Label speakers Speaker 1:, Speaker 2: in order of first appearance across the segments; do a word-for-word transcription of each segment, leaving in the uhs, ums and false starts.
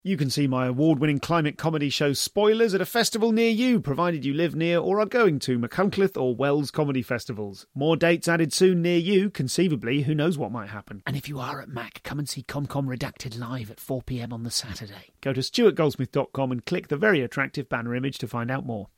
Speaker 1: You can see my award-winning climate comedy show Spoilers at a festival near you, provided you live near or are going to Machynlleth or Wells comedy festivals. More dates added soon near you. Conceivably, who knows what might happen. And if you are at Mac, come and see ComCom Redacted live at four p.m. on the Saturday. Go to stuart goldsmith dot com and click the very attractive banner image to find out more.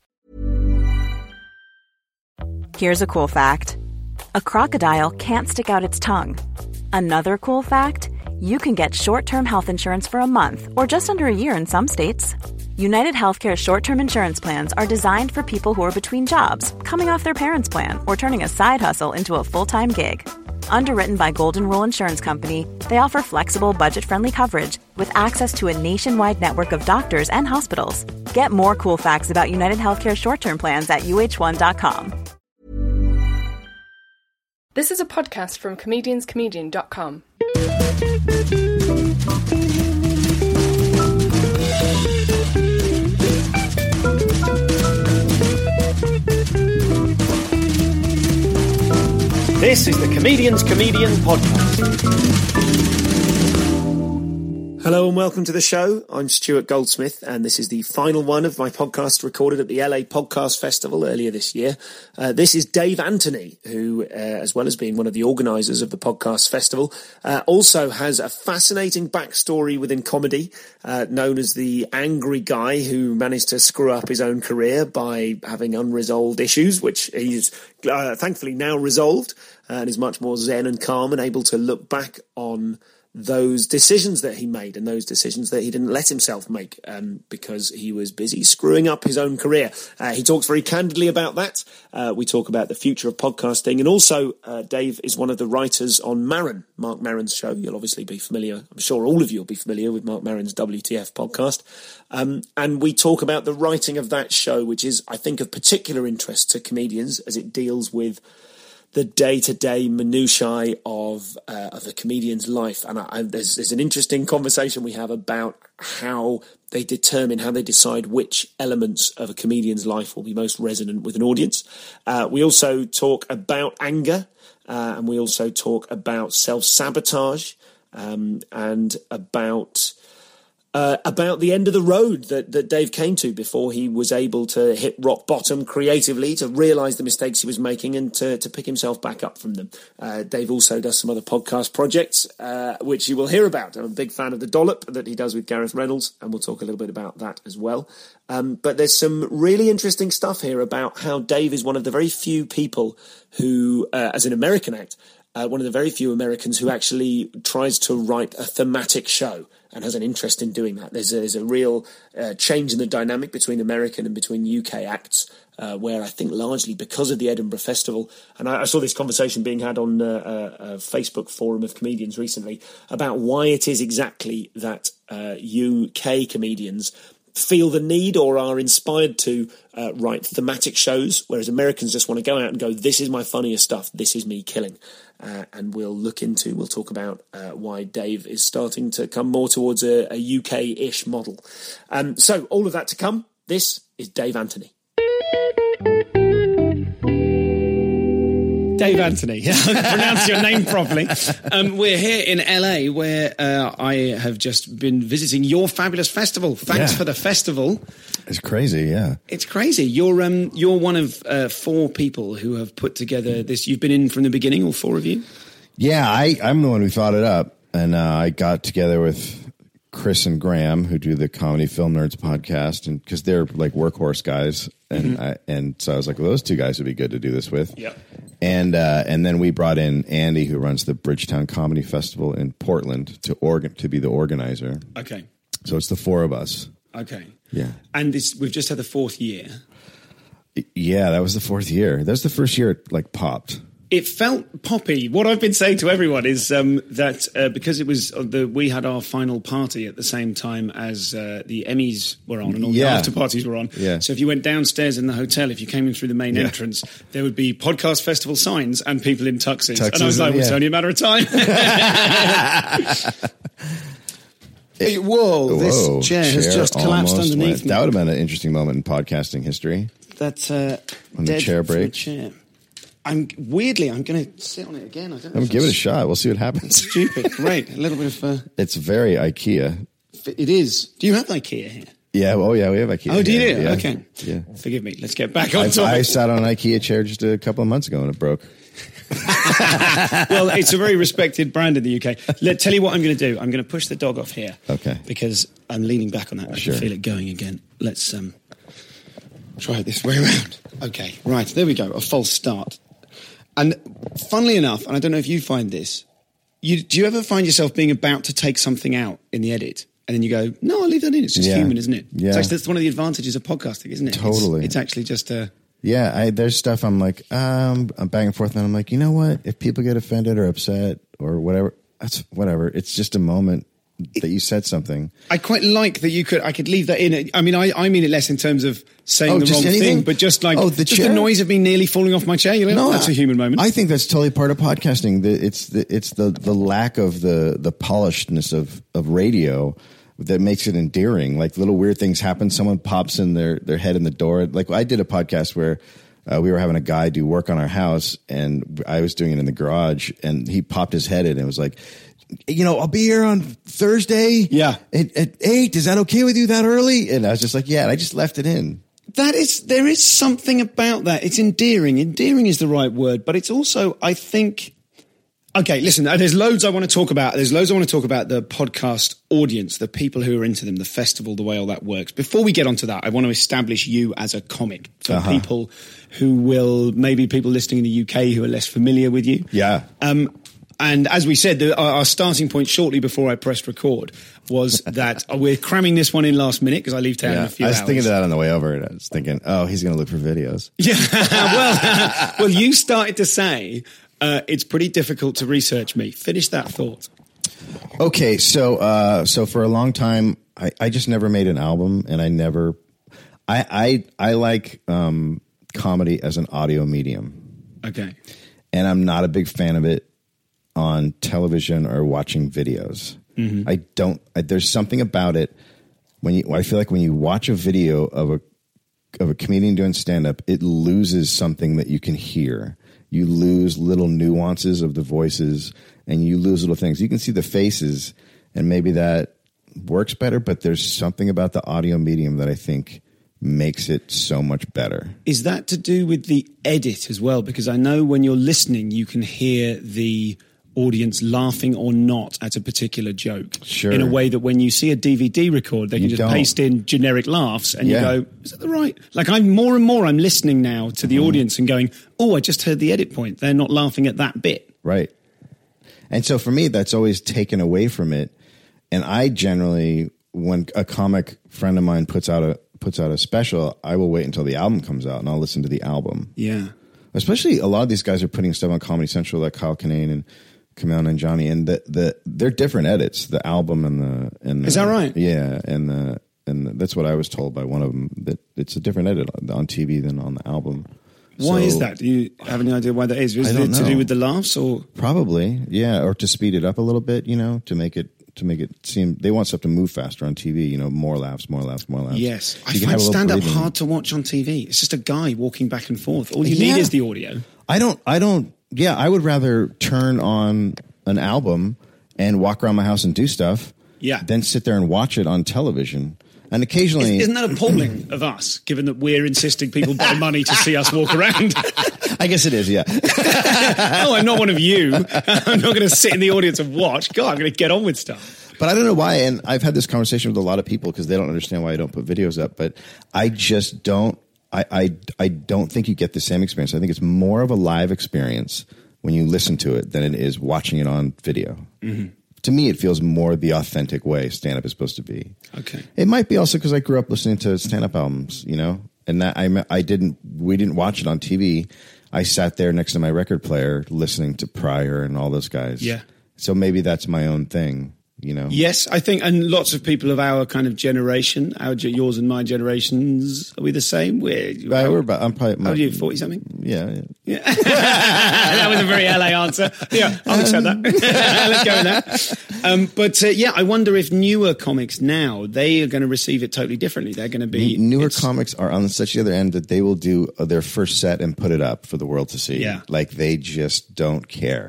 Speaker 2: Here's a cool fact. A crocodile can't stick out its tongue. Another cool fact, you can get short-term health insurance for a month or just under a year in some states. United Healthcare short-term insurance plans are designed for people who are between jobs, coming off their parents' plan, or turning a side hustle into a full-time gig. Underwritten by Golden Rule Insurance Company, they offer flexible, budget-friendly coverage with access to a nationwide network of doctors and hospitals. Get more cool facts about United Healthcare short-term plans at U H one dot com.
Speaker 3: This is a podcast from comedians comedian dot com.
Speaker 1: This is the Comedians Comedian Podcast. Hello and welcome to the show. I'm Stuart Goldsmith, and this is the final one of my podcast recorded at the L A Podcast Festival earlier this year. Uh, this is Dave Anthony, who, uh, as well as being one of the organisers of the podcast festival, uh, also has a fascinating backstory within comedy, uh, known as the angry guy who managed to screw up his own career by having unresolved issues, which he's uh, thankfully now resolved, uh, and is much more zen and calm and able to look back on those decisions that he made and those decisions that he didn't let himself make um, because he was busy screwing up his own career. Uh, he talks very candidly about that. Uh, we talk about the future of podcasting. And also, uh, Dave is one of the writers on Maron, Mark Maron's show. You'll obviously be familiar. I'm sure all of you will be familiar with Mark Maron's W T F podcast. Um, and we talk about the writing of that show, which is, I think, of particular interest to comedians as it deals with the day-to-day minutiae of uh, of a comedian's life. And I, I, there's, there's an interesting conversation we have about how they determine, how they decide which elements of a comedian's life will be most resonant with an audience. Uh, we also talk about anger, uh, and we also talk about self-sabotage, um, and about... Uh, about the end of the road that, that Dave came to before he was able to hit rock bottom creatively, to realise the mistakes he was making and to, to pick himself back up from them. Uh, Dave also does some other podcast projects, uh, which you will hear about. I'm a big fan of The Dollop that he does with Gareth Reynolds, and we'll talk a little bit about that as well. Um, but there's some really interesting stuff here about how Dave is one of the very few people who, uh, as an American act, Uh, one of the very few Americans who actually tries to write a thematic show and has an interest in doing that. There's a, there's a real uh, change in the dynamic between American and between U K acts, uh, where I think largely because of the Edinburgh Festival, and I, I saw this conversation being had on uh, a, a Facebook forum of comedians recently about why it is exactly that uh, U K comedians feel the need or are inspired to uh, write thematic shows, whereas Americans just want to go out and go, this is my funniest stuff, this is me killing. Uh, and we'll look into, we'll talk about uh, why Dave is starting to come more towards a, a U K-ish model. Um, so, all of that to come. This is Dave Anthony. Dave Anthony, pronounce your name properly.
Speaker 4: Um, we're here in L A where uh, I have just been visiting your fabulous festival. Thanks
Speaker 5: yeah.
Speaker 4: for the festival.
Speaker 5: It's crazy, yeah.
Speaker 4: It's crazy. You're um, you're one of uh, four people who have put together this. You've been in from the beginning, all four of you?
Speaker 5: Yeah, I, I'm the one who thought it up. And uh, I got together with Chris and Graham, who do the Comedy Film Nerds podcast, and because they're like workhorse guys. And mm-hmm. I, and so I was like, well, those two guys would be good to do this with.
Speaker 4: Yep.
Speaker 5: And uh, and then we brought in Andy, who runs the Bridgetown Comedy Festival in Portland, to organ to be the organizer.
Speaker 4: Okay.
Speaker 5: So it's the four of us.
Speaker 4: Okay.
Speaker 5: Yeah.
Speaker 4: And this we've just had the fourth year.
Speaker 5: Yeah, that was the fourth year. That was the first year it like popped.
Speaker 4: It felt poppy. What I've been saying to everyone is um, that uh, because it was the we had our final party at the same time as uh, the Emmys were on and all
Speaker 5: yeah.
Speaker 4: the after parties were on.
Speaker 5: Yeah.
Speaker 4: So if you went downstairs in the hotel, if you came in through the main yeah. entrance, there would be podcast festival signs and people in tuxes. tuxes and I was like, well, yeah. it's only a matter of time.
Speaker 5: It,
Speaker 4: whoa, this
Speaker 5: whoa,
Speaker 4: chair, chair has just collapsed underneath
Speaker 5: went.
Speaker 4: me.
Speaker 5: That would have been an interesting moment in podcasting history.
Speaker 4: That uh,
Speaker 5: when the chair breaks.
Speaker 4: Chair. I'm weirdly, I'm going to sit on it again. I don't know.
Speaker 5: I'm give it a shot. We'll see what happens.
Speaker 4: Stupid. Great. A little bit of. Uh,
Speaker 5: it's very IKEA.
Speaker 4: it is. Do you have IKEA here?
Speaker 5: Yeah, oh yeah, we have IKEA.
Speaker 4: Oh, do you?
Speaker 5: here. Yeah.
Speaker 4: Okay.
Speaker 5: Yeah.
Speaker 4: Forgive me. Let's get back on
Speaker 5: I,
Speaker 4: topic.
Speaker 5: I sat on an IKEA chair just a couple of months ago and it broke.
Speaker 4: Well, it's a very respected brand in the U K. Let tell you what I'm going to do. I'm going to push the dog off here.
Speaker 5: Okay.
Speaker 4: Because I'm leaning back on that. I
Speaker 5: Sure.
Speaker 4: can feel it going again. Let's um, try it this way around. Okay, right. There we go. A false start. And funnily enough, and I don't know if you find this, you, do you ever find yourself being about to take something out in the edit? And then you go, no, I'll leave that in. It's just
Speaker 5: Yeah.
Speaker 4: human, isn't it?
Speaker 5: Yeah.
Speaker 4: It's actually, that's one of the advantages of podcasting, isn't it?
Speaker 5: Totally.
Speaker 4: It's, it's actually just a...
Speaker 5: Yeah, I, there's stuff I'm like, um, I'm back and forth, and I'm like, you know what? If people get offended or upset or whatever, that's whatever. It's just a moment that you said something.
Speaker 4: I quite like that you could. I could leave that in. I mean, I, I mean it less in terms of saying
Speaker 5: Oh,
Speaker 4: the
Speaker 5: just
Speaker 4: wrong
Speaker 5: anything?
Speaker 4: thing, but just like
Speaker 5: Oh, the
Speaker 4: just
Speaker 5: chair?
Speaker 4: the noise of me nearly falling off my chair. You know, that's a human moment.
Speaker 5: I think that's totally part of podcasting. The, it's the it's the the lack of the the polishedness of of radio that makes it endearing. Like little weird things happen. Someone pops in their their head in the door. Like I did a podcast where. Uh, we were having a guy do work on our house, and I was doing it in the garage, and he popped his head in and was like, you know, I'll be here on Thursday.
Speaker 4: Yeah.
Speaker 5: At, at eight. Is that okay with you that early? And I was just like, yeah. And I just left it in.
Speaker 4: That is, there is something about that. It's endearing. Endearing is the right word, but it's also, I think. Okay, listen, there's loads I want to talk about. There's loads I want to talk about the podcast audience, the people who are into them, the festival, the way all that works. Before we get onto that, I want to establish you as a comic for
Speaker 5: Uh-huh.
Speaker 4: people who will, maybe people listening in the U K who are less familiar with you.
Speaker 5: Yeah.
Speaker 4: Um, and as we said, the, our, our starting point shortly before I pressed record was that we're cramming this one in last minute because I leave town in
Speaker 5: Yeah.
Speaker 4: a few
Speaker 5: I was
Speaker 4: hours.
Speaker 5: thinking of that on the way over, and I was thinking, oh, he's going to look for videos.
Speaker 4: Yeah, well, well, you started to say uh, it's pretty difficult to research me. Finish that thought.
Speaker 5: Okay, so uh, so for a long time, I, I just never made an album, and I never, I I I like um, comedy as an audio medium,
Speaker 4: Okay.
Speaker 5: and I'm not a big fan of it on television or watching videos.
Speaker 4: Mm-hmm.
Speaker 5: I don't. I, there's something about it when you. I feel like when you watch a video of a of a comedian doing stand up, it loses something that you can hear. You lose little nuances of the voices, and you lose little things. You can see the faces, and maybe that works better, but there's something about the audio medium that I think makes it so much better.
Speaker 4: Is that to do with the edit as well? Because I know when you're listening, you can hear the audience laughing or not at a particular joke.
Speaker 5: Sure.
Speaker 4: In a way that when you see a D V D record, they can
Speaker 5: You
Speaker 4: just
Speaker 5: don't.
Speaker 4: paste in generic laughs and
Speaker 5: Yeah.
Speaker 4: you go, is that the right? Like I'm more and more, I'm listening now to the audience and going, oh, I just heard the edit point. They're not laughing at that bit.
Speaker 5: Right. And so for me, that's always taken away from it. And I generally, when a comic friend of mine puts out a puts out a special, I will wait until the album comes out and I'll listen to the album.
Speaker 4: Yeah.
Speaker 5: Especially a lot of these guys are putting stuff on Comedy Central, like Kyle Kinane and Kamel and Johnny, and the, the they're different edits. The album and the and the,
Speaker 4: Is that right?
Speaker 5: Yeah, and the and the, that's what I was told by one of them, that it's a different edit on T V than on the album.
Speaker 4: Why
Speaker 5: So-
Speaker 4: is that? Do you have any idea why that is? Is
Speaker 5: I
Speaker 4: it
Speaker 5: don't
Speaker 4: to
Speaker 5: know.
Speaker 4: do with the laughs or?
Speaker 5: Probably, yeah, or to speed it up a little bit, you know, to make it to make it seem they want stuff to move faster on T V, you know, more laughs, more laughs, more laughs.
Speaker 4: Yes.
Speaker 5: So
Speaker 4: I
Speaker 5: you can
Speaker 4: find
Speaker 5: have a little
Speaker 4: stand-up
Speaker 5: breathing.
Speaker 4: hard to watch on T V. It's just a guy walking back and forth. All you
Speaker 5: Yeah.
Speaker 4: need is the audio.
Speaker 5: I don't, I don't, yeah, I would rather turn on an album and walk around my house and do stuff,
Speaker 4: Yeah.
Speaker 5: than sit there and watch it on television. And occasionally,
Speaker 4: Isn't that appalling of us, given that we're insisting people buy money to see us walk around?
Speaker 5: I guess it is, yeah.
Speaker 4: No, I'm not one of you. I'm not going to sit in the audience and watch. God, I'm going to get on with stuff.
Speaker 5: But I don't know why, and I've had this conversation with a lot of people because they don't understand why I don't put videos up. But I just don't. I, I I don't think you get the same experience. I think it's more of a live experience when you listen to it than it is watching it on video. Mm-hmm. To me, it feels more the authentic way stand-up is supposed to be.
Speaker 4: Okay.
Speaker 5: It might be also because I grew up listening to stand-up albums, you know, and that I I didn't we didn't watch it on T V. I sat there next to my record player listening to Pryor and all those guys.
Speaker 4: Yeah.
Speaker 5: So maybe that's my own thing, you know.
Speaker 4: Yes, I think, and lots of people of our kind of generation, our yours and my generations, are we the same? We're,
Speaker 5: Right, we're about, I'm probably.
Speaker 4: how old are you, forty something?
Speaker 5: Yeah, yeah.
Speaker 4: That was a very L A answer. Yeah, I'll accept that. Let's go with that. Um, but uh, yeah, I wonder if newer comics now, they are going to receive it totally differently. They're going to be
Speaker 5: Newer
Speaker 4: it's-
Speaker 5: comics are on such the other end that they will do uh, their first set and put it up for the world to see.
Speaker 4: Yeah.
Speaker 5: Like they just don't care.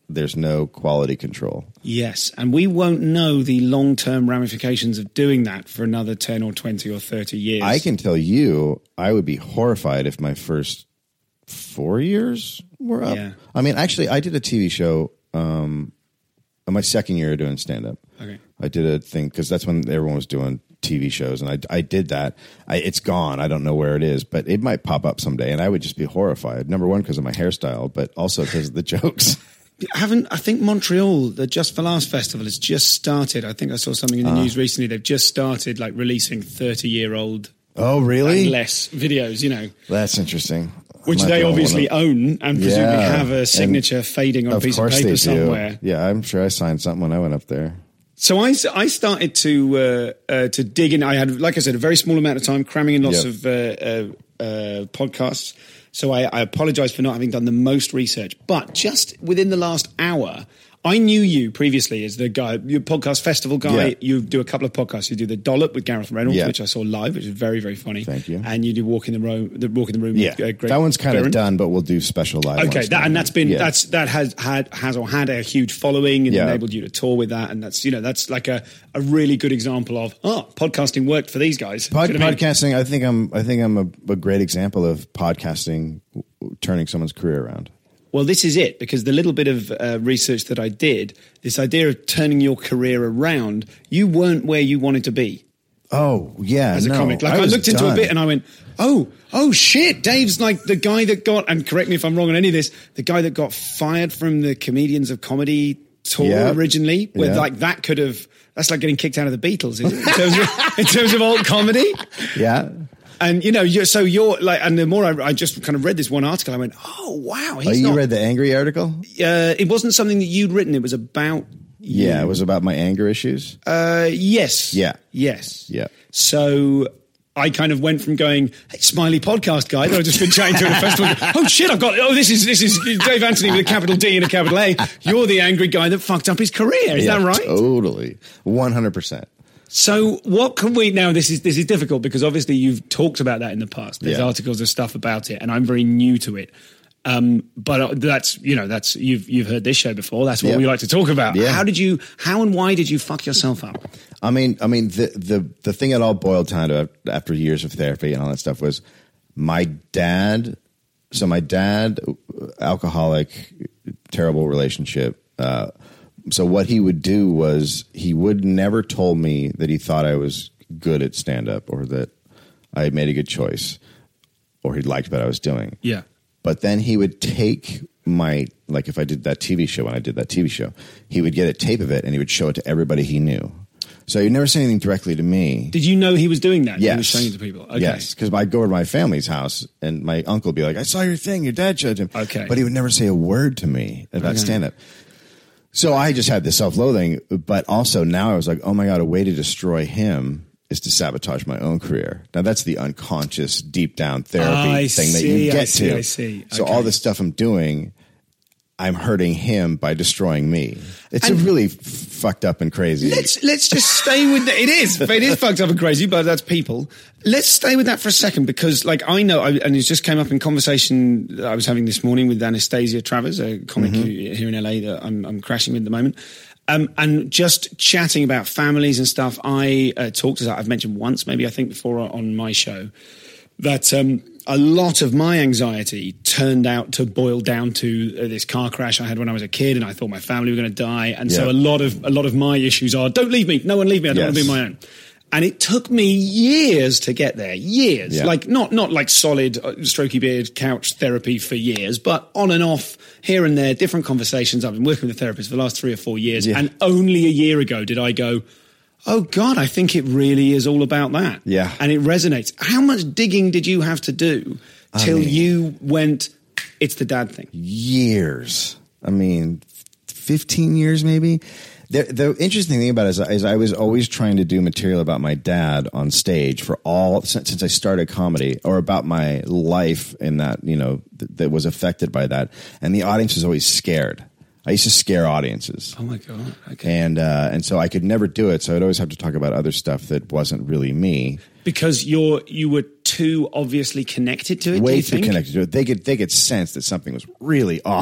Speaker 5: there's no quality control.
Speaker 4: Yes, and we won't know the long-term ramifications of doing that for another ten or twenty or thirty years.
Speaker 5: I can tell you, I would be horrified if my first four years were up.
Speaker 4: Yeah.
Speaker 5: I mean, actually, I did a T V show um, in my second year doing stand-up.
Speaker 4: Okay.
Speaker 5: I did a thing, because that's when everyone was doing T V shows, and I, I did that. I, it's gone. I don't know where it is, but it might pop up someday, and I would just be horrified. Number one, because of my hairstyle, but also because of the jokes.
Speaker 4: Haven't I think Montreal, the Just for Laughs festival, has just started. I think I saw something in the uh, news recently. They've just started like releasing thirty-year-old.
Speaker 5: Oh, really?
Speaker 4: And less videos. You know,
Speaker 5: that's interesting.
Speaker 4: Which they obviously own and presumably
Speaker 5: yeah,
Speaker 4: have a signature fading on a piece of paper somewhere.
Speaker 5: Yeah, I'm sure I signed something when I went up there.
Speaker 4: So I, I started to uh, uh, to dig in. I had, like I said, a very small amount of time cramming in lots yep. of uh, uh, uh, podcasts. So I, I apologize for not having done the most research. But just within the last hour, I knew you previously as the guy, your podcast festival guy. Yeah. You do a couple of podcasts. You do the Dollop with Gareth Reynolds, yeah. which I saw live, which is very, very funny.
Speaker 5: Thank you.
Speaker 4: And you do Walk in the Room. The Walk in the Room.
Speaker 5: Yeah,
Speaker 4: with, uh, Greg
Speaker 5: that one's kind
Speaker 4: Barron.
Speaker 5: of done, but we'll do special live.
Speaker 4: Okay, that, and that's been
Speaker 5: yeah.
Speaker 4: that's that has had has or had a huge following and yeah. enabled you to tour with that, and that's you know that's like a, a really good example of oh podcasting worked for these guys.
Speaker 5: Pod,
Speaker 4: you know
Speaker 5: podcasting,
Speaker 4: I, mean?
Speaker 5: I think I'm I think I'm a, a great example of podcasting turning someone's career around.
Speaker 4: Well, this is it, because the little bit of uh, research that I did, this idea of turning your career around, you weren't where you wanted to be.
Speaker 5: Oh, yeah.
Speaker 4: As a
Speaker 5: no,
Speaker 4: comic. Like I, I looked done. into a bit and I went, oh, oh shit, Dave's like the guy that got, and correct me if I'm wrong on any of this, the guy that got fired from the Comedians of Comedy tour yeah. originally, where yeah. like that could have, that's like getting kicked out of the Beatles, isn't it? In terms of, in terms of alt comedy.
Speaker 5: Yeah.
Speaker 4: And, you know, you're, so you're like, and the more I, I just kind of read this one article, I went, oh, wow. He's
Speaker 5: oh, you
Speaker 4: not,
Speaker 5: read the angry article?
Speaker 4: Uh, it wasn't something that you'd written. It was about you.
Speaker 5: Yeah, it was about my anger issues.
Speaker 4: Uh, yes.
Speaker 5: Yeah.
Speaker 4: Yes.
Speaker 5: Yeah.
Speaker 4: So I kind of went from going, hey, smiley podcast guy that I've just been chatting to at a festival. Oh, shit, I've got, oh, this is, this is Dave Anthony with a capital D and a capital A. You're the angry guy that fucked up his career. Is
Speaker 5: yeah,
Speaker 4: that right?
Speaker 5: Totally. one hundred percent.
Speaker 4: So what can we now? This is this is difficult because obviously you've talked about that in the past. There's
Speaker 5: yeah.
Speaker 4: articles and stuff about it, and I'm very new to it. Um, but that's you know that's you've you've heard this show before. That's what yeah. we like to talk about.
Speaker 5: Yeah.
Speaker 4: How did you? How and why did you fuck yourself up?
Speaker 5: I mean, I mean the the the thing it all boiled down to after years of therapy and all that stuff was my dad. So my dad, alcoholic, terrible relationship. Uh, So what he would do was he would never told me that he thought I was good at stand-up or that I had made a good choice or he liked what I was doing.
Speaker 4: Yeah.
Speaker 5: But then he would take my, like if I did that T V show, when I did that T V show, he would get a tape of it and he would show it to everybody he knew. So he'd never say anything directly to me.
Speaker 4: Did you know he was doing that?
Speaker 5: Yes.
Speaker 4: He was showing it to people? Okay.
Speaker 5: Yes, because I'd go over to my family's house and my uncle would be like, I saw your thing, your dad showed him.
Speaker 4: Okay.
Speaker 5: But he would never say a word to me about okay. stand-up. So I just had this self-loathing, but also now I was like, oh my God, a way to destroy him is to sabotage my own career. Now that's the unconscious, deep down therapy
Speaker 4: oh,
Speaker 5: thing
Speaker 4: see,
Speaker 5: that you get
Speaker 4: I see,
Speaker 5: to.
Speaker 4: I see.
Speaker 5: So
Speaker 4: okay.
Speaker 5: all the stuff I'm doing, I'm hurting him by destroying me. It's and a really f- fucked up and crazy.
Speaker 4: Let's let's just stay with that. It is. It is fucked up and crazy, but that's people. Let's stay with that for a second because, like, I know, I, and it just came up in conversation that I was having this morning with Anastasia Travers, a comic mm-hmm. here in L A that I'm, I'm crashing with at the moment. Um, and just chatting about families and stuff, I uh, talked to that. I've mentioned once, maybe I think before on my show, that um, a lot of my anxiety turned out to boil down to uh, this car crash I had when I was a kid, and I thought my family were going to die. And yeah. so a lot of a lot of my issues are, don't leave me, no one leave me, I don't yes. want to be my own. And it took me years to get there, years.
Speaker 5: Yeah.
Speaker 4: Like not not like solid uh, strokey beard couch therapy for years, but on and off, here and there, different conversations. I've been working with a therapist for the last three or four years, yeah. and only a year ago did I go, oh God, I think it really is all about that.
Speaker 5: Yeah.
Speaker 4: And it resonates. How much digging did you have to do till I mean, you went, it's the dad thing?
Speaker 5: Years. I mean, fifteen years maybe. The, the interesting thing about it is, is I was always trying to do material about my dad on stage for all, since, since I started comedy, or about my life in that, you know, th- that was affected by that. And the audience was always scared. I used to scare audiences.
Speaker 4: Oh my God. Okay.
Speaker 5: And, uh, and so I could never do it. So I'd always have to talk about other stuff that wasn't really me.
Speaker 4: Because you're, you were too obviously connected to it,
Speaker 5: Way
Speaker 4: do you
Speaker 5: too
Speaker 4: think?
Speaker 5: connected to it. They could, they could sense that something was really off.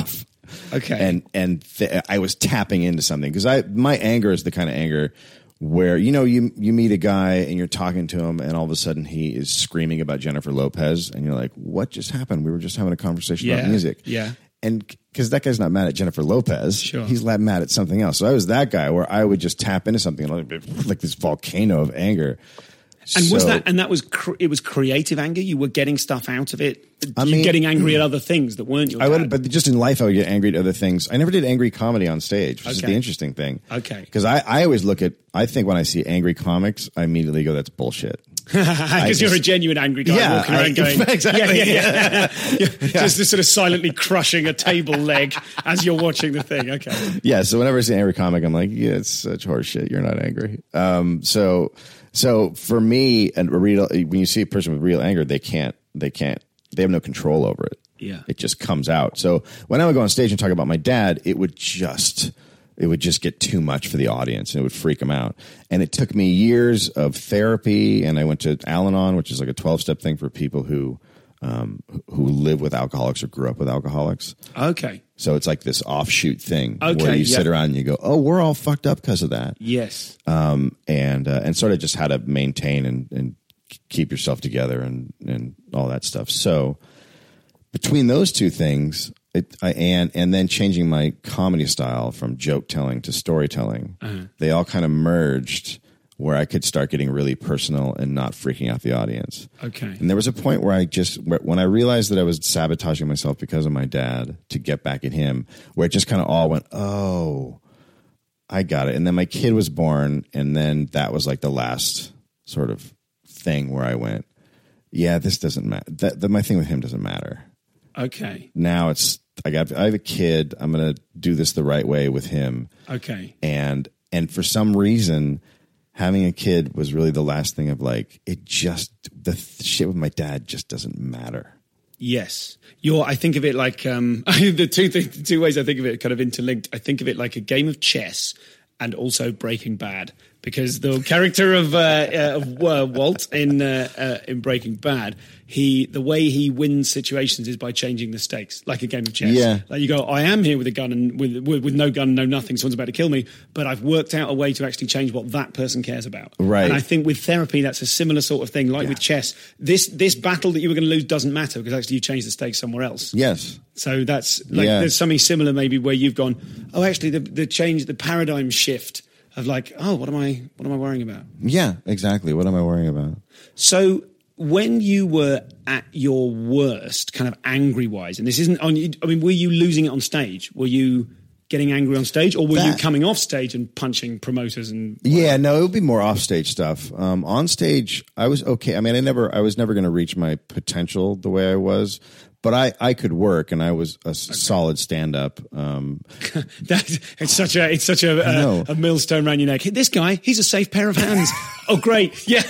Speaker 4: Okay.
Speaker 5: And and th- I was tapping into something because I my anger is the kind of anger where, you know, you you meet a guy and you're talking to him and all of a sudden he is screaming about Jennifer Lopez and you're like, what just happened? We were just having a conversation
Speaker 4: yeah.
Speaker 5: about music.
Speaker 4: Yeah.
Speaker 5: And because that guy's not mad at Jennifer Lopez,
Speaker 4: sure.
Speaker 5: he's mad at something else. So I was that guy where I would just tap into something and like, like this volcano of anger.
Speaker 4: And
Speaker 5: so,
Speaker 4: was that? And that was cr- it was creative anger. You were getting stuff out of it.
Speaker 5: I
Speaker 4: you
Speaker 5: mean,
Speaker 4: getting angry at other things that weren't your
Speaker 5: I
Speaker 4: dad.
Speaker 5: would, but just in life, I would get angry at other things. I never did angry comedy on stage, which
Speaker 4: okay.
Speaker 5: is the interesting thing.
Speaker 4: Okay,
Speaker 5: because I, I always look at. I think when I see angry comics, I immediately go, "That's bullshit."
Speaker 4: Because you're a genuine angry guy
Speaker 5: yeah,
Speaker 4: walking around
Speaker 5: I,
Speaker 4: going,
Speaker 5: exactly,
Speaker 4: yeah, yeah, yeah.
Speaker 5: yeah.
Speaker 4: just sort of silently crushing a table leg as you're watching the thing. Okay,
Speaker 5: yeah. So whenever I see an angry comic, I'm like, yeah, it's such horse shit. You're not angry. Um, so. So for me, and a real, when you see a person with real anger, they can't, they can't, they have no control over it.
Speaker 4: Yeah.
Speaker 5: It just comes out. So when I would go on stage and talk about my dad, it would just, it would just get too much for the audience and it would freak them out. And it took me years of therapy, and I went to Al-Anon, which is like a twelve step thing for people who, um, who live with alcoholics or grew up with alcoholics.
Speaker 4: Okay.
Speaker 5: So it's like this offshoot thing
Speaker 4: okay,
Speaker 5: where you
Speaker 4: yeah.
Speaker 5: sit around and you go, oh, we're all fucked up because of that.
Speaker 4: Yes.
Speaker 5: Um, and, uh, and sort of just how to maintain and, and keep yourself together and, and all that stuff. So between those two things, it, I, and, and then changing my comedy style from joke telling to storytelling, uh-huh. they all kind of merged where I could start getting really personal and not freaking out the audience.
Speaker 4: Okay.
Speaker 5: And there was a point where I just, where, when I realized that I was sabotaging myself because of my dad to get back at him, where it just kind of all went, oh, I got it. And then my kid was born, and then that was like the last sort of thing where I went, yeah, this doesn't matter. That, that my thing with him doesn't matter.
Speaker 4: Okay.
Speaker 5: Now it's, I got, I have a kid. I'm going to do this the right way with him.
Speaker 4: Okay.
Speaker 5: And, and for some reason, having a kid was really the last thing of like, it just, the th- shit with my dad just doesn't matter.
Speaker 4: Yes. You're, I think of it like, um, the two, th- the two ways I think of it kind of interlinked. I think of it like a game of chess and also Breaking Bad, because the character of, uh, uh, of uh, Walt in, uh, uh, in Breaking Bad, he, the way he wins situations is by changing the stakes, like a game of chess.
Speaker 5: Yeah.
Speaker 4: Like you go, I am here with a gun and with, with, with no gun, no nothing. Someone's about to kill me, but I've worked out a way to actually change what that person cares about.
Speaker 5: Right.
Speaker 4: And I think with therapy, that's a similar sort of thing. Like
Speaker 5: yeah.
Speaker 4: with chess, this, this battle that you were going to lose doesn't matter because actually you've changed the stakes somewhere else.
Speaker 5: Yes.
Speaker 4: So that's like,
Speaker 5: yeah.
Speaker 4: there's something similar maybe where you've gone, oh, actually the, the change, the paradigm shift of like, oh, what am I, what am I worrying about?
Speaker 5: Yeah, exactly. What am I worrying about?
Speaker 4: So when you were at your worst, kind of angry wise, and this isn't on, I mean, were you losing it on stage? Were you getting angry on stage, or were that, you coming off stage and punching promoters and whatever?
Speaker 5: Yeah, no, it would be more off stage stuff. Um, on stage, I was okay. I mean, I never, I was never going to reach my potential the way I was, but I, I could work, and I was a okay. solid stand up. Um,
Speaker 4: That's it's such a it's such a a, a millstone around your neck. This guy, he's a safe pair of hands. Oh, great, yeah.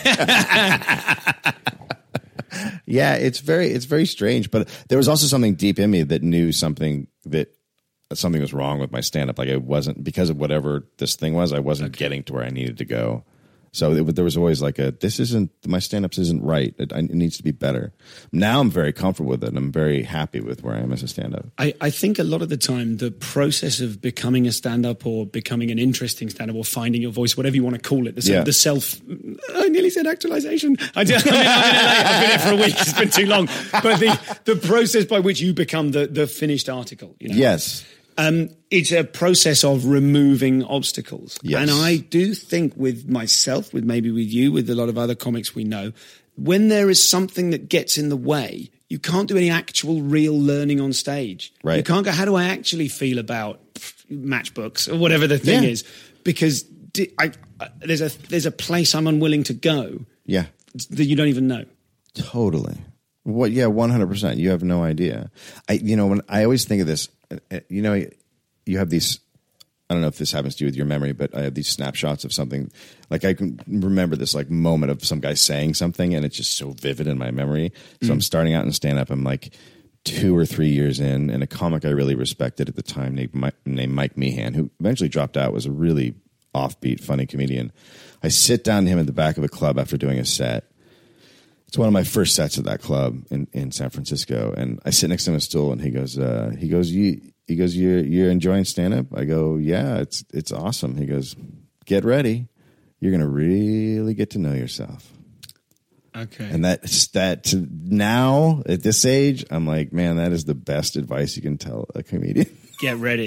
Speaker 5: Yeah, it's very it's very strange, but there was also something deep in me that knew something that something was wrong with my stand up. Like I wasn't, because of whatever this thing was, I wasn't okay. getting to where I needed to go. So it, there was always like a, this isn't, my stand-ups isn't right. It, it needs to be better. Now I'm very comfortable with it, and I'm very happy with where I am as a stand-up.
Speaker 4: I, I think a lot of the time, the process of becoming a stand-up or becoming an interesting stand-up or finding your voice, whatever you want to call it, the, yeah. the self, I nearly said actualization. I did, I mean, I'm in L A. I've been here for a week. It's been too long. But the, the process by which you become the, the finished article. You know?
Speaker 5: Yes.
Speaker 4: Um, it's a process of removing obstacles.
Speaker 5: Yes.
Speaker 4: And I do think with myself, with maybe with you, with a lot of other comics we know, when there is something that gets in the way, you can't do any actual real learning on stage.
Speaker 5: Right.
Speaker 4: You can't go, how do I actually feel about matchbooks or whatever the thing
Speaker 5: yeah.
Speaker 4: is? Because I, I, there's a there's a place I'm unwilling to go
Speaker 5: yeah.
Speaker 4: that you don't even know.
Speaker 5: Totally. What? Yeah, one hundred percent. You have no idea. I, you know, when I always think of this, you know, you have these, I don't know if this happens to you with your memory, but I have these snapshots of something. Like I can remember this like moment of some guy saying something, and it's just so vivid in my memory. So mm. I'm starting out in stand-up. I'm like two or three years in, and a comic I really respected at the time named Mike, named Mike Meehan, who eventually dropped out, was a really offbeat, funny comedian. I sit down to him at the back of a club after doing a set. It's one of my first sets at that club in, in San Francisco, and I sit next to him on a stool, and he goes, uh, he goes, you he goes, you're, you're enjoying stand-up? I go, yeah, it's it's awesome. He goes, get ready. You're going to really get to know yourself.
Speaker 4: Okay.
Speaker 5: And that's that to now at this age, I'm like, man, that is the best advice you can tell a comedian.
Speaker 4: Get ready.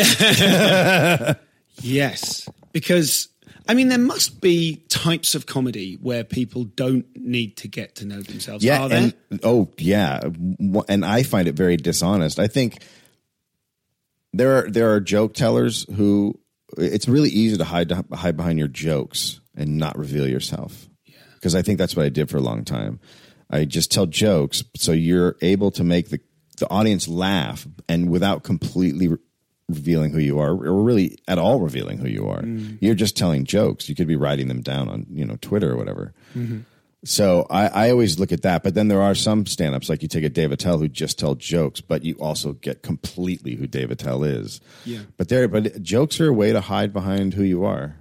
Speaker 4: Yeah. Yes. Because, I mean, there must be types of comedy where people don't need to get to know themselves.
Speaker 5: Yeah.
Speaker 4: Are there?
Speaker 5: And, oh, yeah. And I find it very dishonest. I think there are, there are joke tellers who it's really easy to hide, hide behind your jokes and not reveal yourself. Because I think that's what I did for a long time. I just tell jokes, so you're able to make the, the audience laugh, and without completely re- revealing who you are, or really at all revealing who you are. Mm. You're just telling jokes. You could be writing them down on you know Twitter or whatever. Mm-hmm. So I, I always look at that. But then there are some stand-ups, like you take a Dave Attell who just tell jokes, but you also get completely who Dave Attell is.
Speaker 4: Yeah.
Speaker 5: But there, but jokes are a way to hide behind who you are.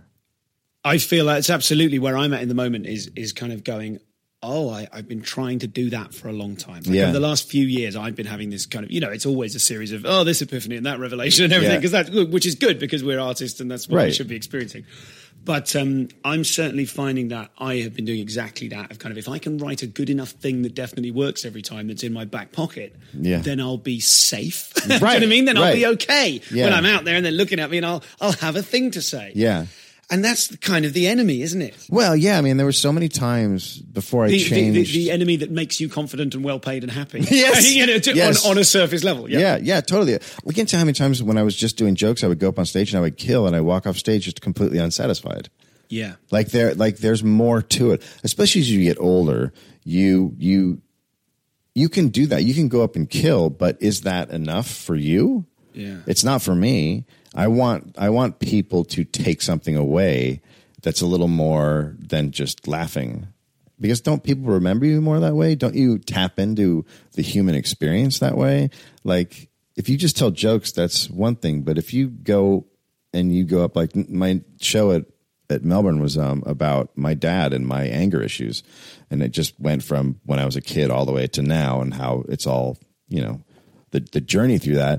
Speaker 4: I feel that's absolutely where I'm at in the moment is is kind of going, oh, I, I've been trying to do that for a long time. Like
Speaker 5: yeah.
Speaker 4: Over the last few years, I've been having this kind of, you know, it's always a series of, oh, this epiphany and that revelation and everything, because yeah. that, which is good because we're artists and that's what
Speaker 5: right.
Speaker 4: we should be experiencing. But um, I'm certainly finding that I have been doing exactly that of kind of, if I can write a good enough thing that definitely works every time that's in my back pocket,
Speaker 5: yeah.
Speaker 4: then I'll be safe.
Speaker 5: Right.
Speaker 4: Do you know what I mean? Then
Speaker 5: right.
Speaker 4: I'll be okay
Speaker 5: yeah.
Speaker 4: when I'm out there and they're looking at me and I'll I'll have a thing to say.
Speaker 5: Yeah.
Speaker 4: And that's kind of the enemy, isn't it?
Speaker 5: Well, yeah. I mean, there were so many times before I
Speaker 4: the,
Speaker 5: changed.
Speaker 4: The, the, the enemy that makes you confident and well paid and happy.
Speaker 5: Yes.
Speaker 4: you know, to,
Speaker 5: yes.
Speaker 4: On, on a surface level. Yeah.
Speaker 5: yeah, yeah, totally. We can't tell how many times when I was just doing jokes, I would go up on stage and I would kill, and I walk off stage just completely unsatisfied.
Speaker 4: Yeah.
Speaker 5: Like there, like there's more to it. Especially as you get older, you you you can do that. You can go up and kill, but is that enough for you?
Speaker 4: Yeah.
Speaker 5: It's not for me. I want I want people to take something away that's a little more than just laughing. Because don't people remember you more that way? Don't you tap into the human experience that way? Like, if you just tell jokes, that's one thing. But if you go and you go up, like my show at, at Melbourne was um, about my dad and my anger issues. And it just went from when I was a kid all the way to now, and how it's all, you know, the, the journey through that.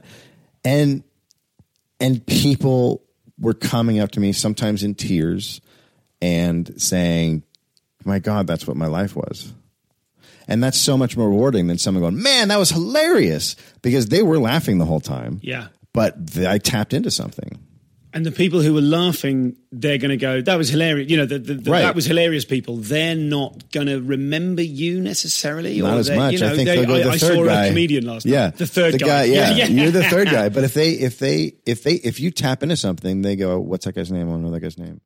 Speaker 5: And and people were coming up to me, sometimes in tears, and saying, my God, that's what my life was. And that's so much more rewarding than someone going, man, that was hilarious, because they were laughing the whole time.
Speaker 4: Yeah.
Speaker 5: But they, I tapped into something.
Speaker 4: And the people who were laughing, they're going to go, that was hilarious. You know, the, the, the,
Speaker 5: right.
Speaker 4: that was hilarious people. They're not going to remember you necessarily.
Speaker 5: Not
Speaker 4: or
Speaker 5: as
Speaker 4: they,
Speaker 5: much.
Speaker 4: You know,
Speaker 5: I think
Speaker 4: they,
Speaker 5: they'll go
Speaker 4: I,
Speaker 5: the
Speaker 4: I
Speaker 5: third
Speaker 4: saw
Speaker 5: guy.
Speaker 4: a comedian last
Speaker 5: yeah.
Speaker 4: night. The third
Speaker 5: the
Speaker 4: guy.
Speaker 5: guy yeah.
Speaker 4: yeah.
Speaker 5: You're the third guy. But if they, if they, if they, if you tap into something, they go, what's that guy's name? I want to know that guy's name.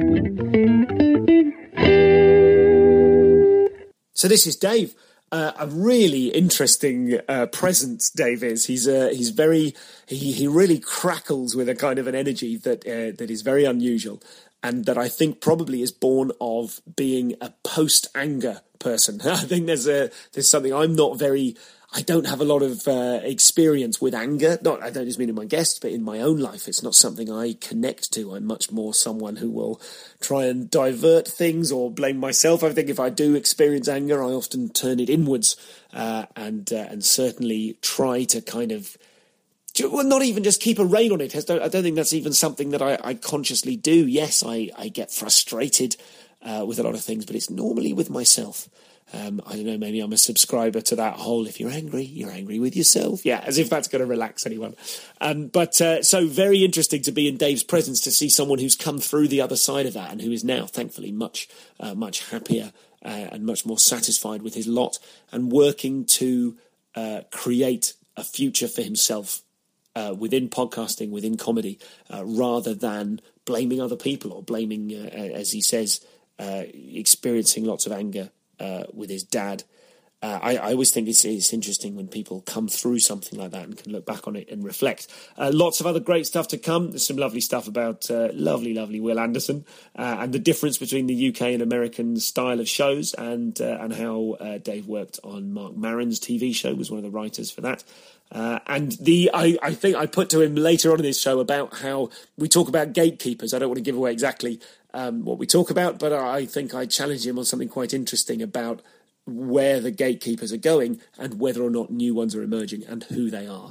Speaker 1: So this is Dave. Uh, a really interesting uh, presence Dave is. He's uh, he's very he he really crackles with a kind of an energy that uh, that is very unusual, and that I think probably is born of being a post anger person. I think there's a there's something I'm not very. I don't have a lot of uh, experience with anger. Not, I don't just mean in my guests, but in my own life. It's not something I connect to. I'm much more someone who will try and divert things or blame myself. I think if I do experience anger, I often turn it inwards uh, and uh, and certainly try to kind of, well, not even just keep a rein on it. I don't, I don't think that's even something that I, I consciously do. Yes, I, I get frustrated uh, with a lot of things, but it's normally with myself. Um, I don't know, maybe I'm a subscriber to that whole, if you're angry, you're angry with yourself. Yeah, as if that's going to relax anyone. Um, but uh, so very interesting to be in Dave's presence, to see someone who's come through the other side of that and who is now, thankfully, much, uh, much happier uh, and much more satisfied with his lot, and working to uh, create a future for himself uh, within podcasting, within comedy, uh, rather than blaming other people or blaming, uh, as he says, uh, experiencing lots of anger Uh, with his dad. Uh, I, I always think it's, it's interesting when people come through something like that and can look back on it and reflect. Uh, lots of other great stuff to come. There's some lovely stuff about uh, lovely, lovely Will Anderson uh, and the difference between the U K and American style of shows, and uh, and how uh, Dave worked on Mark Maron's T V show, was one of the writers for that. Uh, and the I, I think I put to him later on in this show about how we talk about gatekeepers. I don't want to give away exactly um, what we talk about, but I think I challenged him on something quite interesting about where the gatekeepers are going and whether or not new ones are emerging and who they are.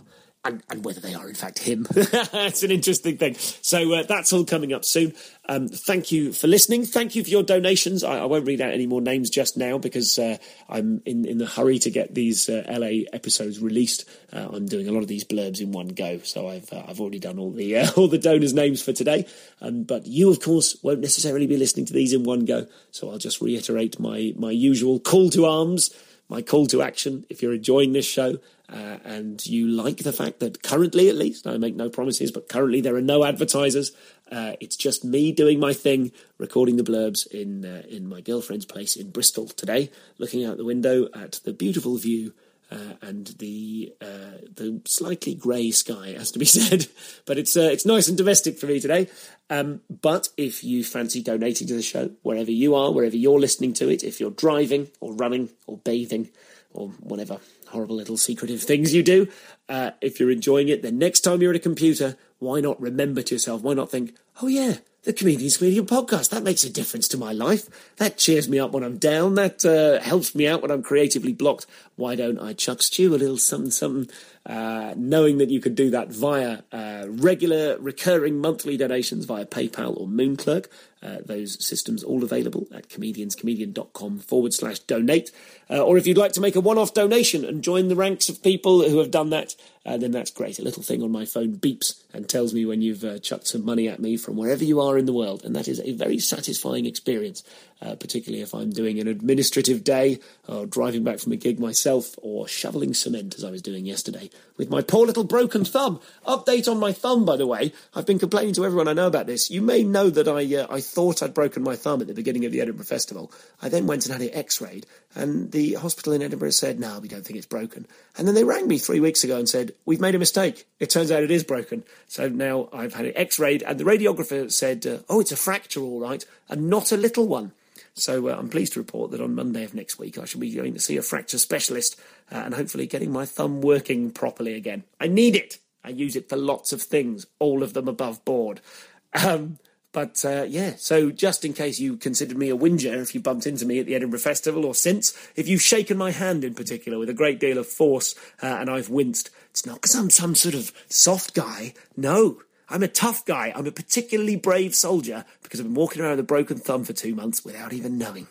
Speaker 1: And, and whether they are, in fact, him. It's an interesting thing. So uh, that's all coming up soon. Um, thank you for listening. Thank you for your donations. I, I won't read out any more names just now because uh, I'm in, in the hurry to get these uh, L A episodes released. Uh, I'm doing a lot of these blurbs in one go, so I've uh, I've already done all the uh, all the donors' names for today. Um, but you, of course, won't necessarily be listening to these in one go, so I'll just reiterate my my usual call to arms. My call to action, if you're enjoying this show uh, and you like the fact that currently, at least, I make no promises, but currently there are no advertisers. Uh, it's just me doing my thing, recording the blurbs in uh, in my girlfriend's place in Bristol today, looking out the window at the beautiful view uh, and the uh, the slightly grey sky, has to be said. But it's uh, it's nice and domestic for me today. Um, but if you fancy donating to the show, wherever you are, wherever you're listening to it, if you're driving or running or bathing or whatever horrible little secretive things you do, uh, if you're enjoying it, then next time you're at a computer, why not remember to yourself, why not think, oh yeah, the Comedians Comedian podcast, that makes a difference to my life. That cheers me up when I'm down. That uh, helps me out when I'm creatively blocked. Why don't I chuck Stu a little something, something, uh, knowing that you could do that via uh, regular, recurring monthly donations via PayPal or Moonclerk. Uh, those systems all available at comedianscomedian.com forward slash donate. Uh, or if you'd like to make a one-off donation and join the ranks of people who have done that, uh, then that's great. A little thing on my phone beeps and tells me when you've uh, chucked some money at me from wherever you are in the world. And that is a very satisfying experience, uh, particularly if I'm doing an administrative day or driving back from a gig myself or shoveling cement as I was doing yesterday with my poor little broken thumb. Update on my thumb, by the way. I've been complaining to everyone I know about this. You may know that I uh, I thought I'd broken my thumb at the beginning of the Edinburgh Festival. I then went and had it x-rayed, and the hospital in Edinburgh said, no, we don't think it's broken. And then they rang me three weeks ago and said, we've made a mistake. It turns out it is broken. So now I've had it x-rayed, and the radiographer said, uh, oh, it's a fracture, all right, and not a little one. So uh, I'm pleased to report that on Monday of next week I shall be going to see a fracture specialist uh, and hopefully getting my thumb working properly again. I need it. I use it for lots of things, all of them above board. Um, but uh, yeah, so just in case you considered me a whinger if you bumped into me at the Edinburgh Festival or since, if you've shaken my hand in particular with a great deal of force uh, and I've winced, it's not because I'm some sort of soft guy. No. I'm a tough guy. I'm a particularly brave soldier because I've been walking around with a broken thumb for two months without even knowing.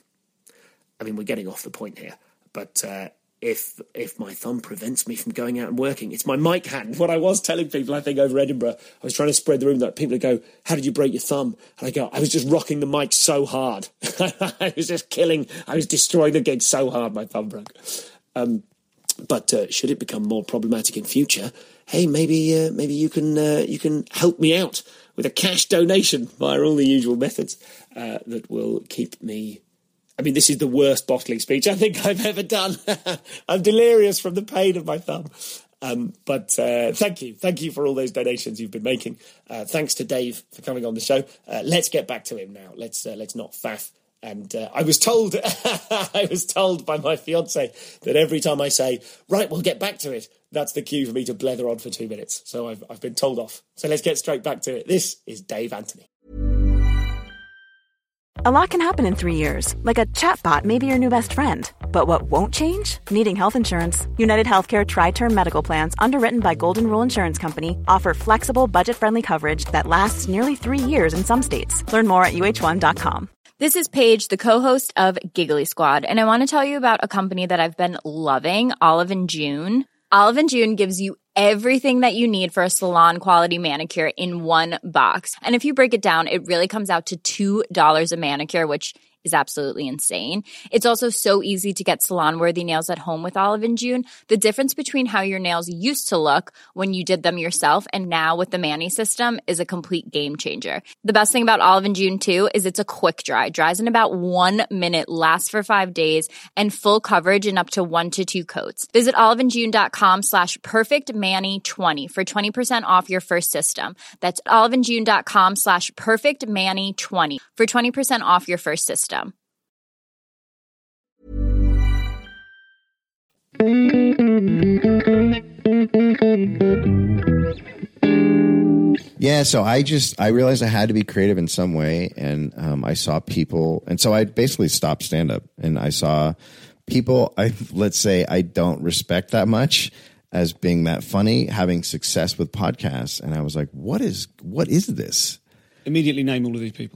Speaker 1: I mean, we're getting off the point here, but uh, if if my thumb prevents me from going out and working, it's my mic hand. What I was telling people, I think, over Edinburgh, I was trying to spread the room that people would go, how did you break your thumb? And I go, I was just rocking the mic so hard. I was just killing, I was destroying the gig so hard my thumb broke. Um, but uh, should it become more problematic in future, hey, maybe uh, maybe you can uh, you can help me out with a cash donation via all the usual methods uh, that will keep me. I mean, this is the worst bottling speech I think I've ever done. I'm delirious from the pain of my thumb. Um, but uh, thank you. Thank you for all those donations you've been making. Uh, thanks to Dave for coming on the show. Uh, let's get back to him now. Let's uh, let's not faff. And uh, I was told, I was told by my fiance that every time I say, right, we'll get back to it, that's the cue for me to blether on for two minutes. So I've I've been told off. So let's get straight back to it. This is Dave Anthony.
Speaker 2: A lot can happen in three years, like a chatbot may be your new best friend. But what won't change? Needing health insurance. United Healthcare Tri-Term Medical Plans, underwritten by Golden Rule Insurance Company, offer flexible, budget-friendly coverage that lasts nearly three years in some states. Learn more at U H one dot com.
Speaker 6: This is Paige, the co-host of Giggly Squad, and I want to tell you about a company that I've been loving, Olive and June. Olive and June gives you everything that you need for a salon-quality manicure in one box. And if you break it down, it really comes out to two dollars a manicure, which is absolutely insane. It's also so easy to get salon-worthy nails at home with Olive and June. The difference between how your nails used to look when you did them yourself and now with the Mani system is a complete game changer. The best thing about Olive and June, too, is it's a quick dry. Dries in about one minute, lasts for five days, and full coverage in up to one to two coats. Visit oliveandjune.com slash perfectmani20 for twenty percent off your first system. That's oliveandjune.com slash perfectmani20 for twenty percent off your first system.
Speaker 5: Yeah, so I just, I realized I had to be creative in some way, and um, I saw people, and so I basically stopped stand-up, and I saw people, I let's say I don't respect that much, as being that funny, having success with podcasts. And I was like, what is, what is this?
Speaker 4: Immediately name all of these people.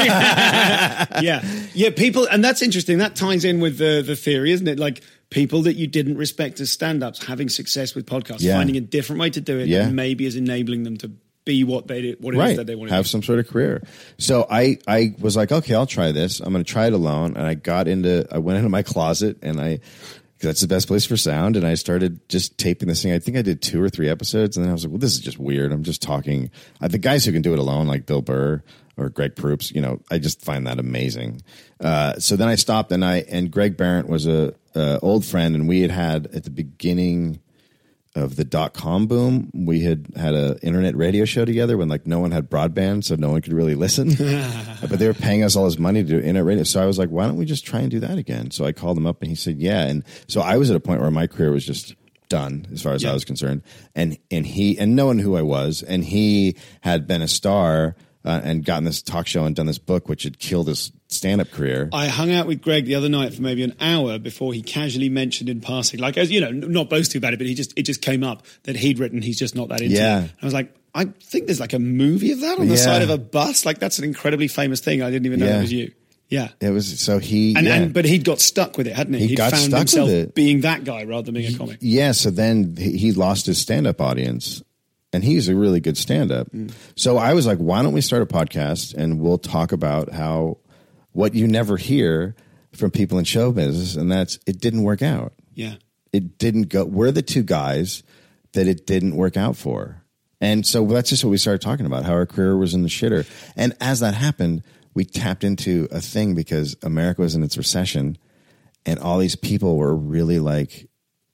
Speaker 4: yeah. Yeah, people, and that's interesting. That ties in with the, the theory, isn't it? Like people that you didn't respect as stand-ups having success with podcasts,
Speaker 5: yeah.
Speaker 4: finding a different way to do it,
Speaker 5: yeah.
Speaker 4: and maybe is enabling them to be what they did, what it
Speaker 5: right.
Speaker 4: is that they want to
Speaker 5: have
Speaker 4: do.
Speaker 5: some sort of career. So I, I was like, okay, I'll try this. I'm going to try it alone. And I got into, I went into my closet and I, because that's the best place for sound. And I started just taping this thing. I think I did two or three episodes. And then I was like, well, this is just weird. I'm just talking. Uh, the guys who can do it alone, like Bill Burr or Greg Proops, you know, I just find that amazing. Uh, so then I stopped and I, and Greg Barrett was a, a old friend. And we had had at the beginning of the dot-com boom, we had had an internet radio show together when like no one had broadband, so no one could really listen. But they were paying us all this money to do internet radio. So I was like, why don't we just try and do that again? So I called him up and he said, yeah. And so I was at a point where my career was just done as far as yeah. I was concerned. And and he, and knowing who I was, and he had been a star uh, and gotten this talk show and done this book, which had killed his stand-up career.
Speaker 4: I hung out with Greg the other night for maybe an hour before he casually mentioned in passing, like, as you know, not boasting about it, but he just it just came up that he'd written He's Just Not That Into
Speaker 5: Yeah.
Speaker 4: It. I was like, I think there's like a movie of that on the
Speaker 5: Yeah.
Speaker 4: side of a bus. Like, that's an incredibly famous thing. I didn't even know
Speaker 5: Yeah.
Speaker 4: it was you. Yeah.
Speaker 5: It was, so he,
Speaker 4: And,
Speaker 5: yeah.
Speaker 4: and but he'd got stuck with it, hadn't he?
Speaker 5: He
Speaker 4: He'd
Speaker 5: got
Speaker 4: found
Speaker 5: stuck with
Speaker 4: himself
Speaker 5: it.
Speaker 4: being that guy rather than being a comic.
Speaker 5: Yeah, so then he he lost his stand-up audience, and he's a really good stand-up. Mm. So I was like, why don't we start a podcast, and we'll talk about how what you never hear from people in show business, and that's it didn't work out.
Speaker 4: Yeah.
Speaker 5: It didn't go. We're the two guys that it didn't work out for. And so that's just what we started talking about, how our career was in the shitter. And as that happened, we tapped into a thing because America was in its recession and all these people were really like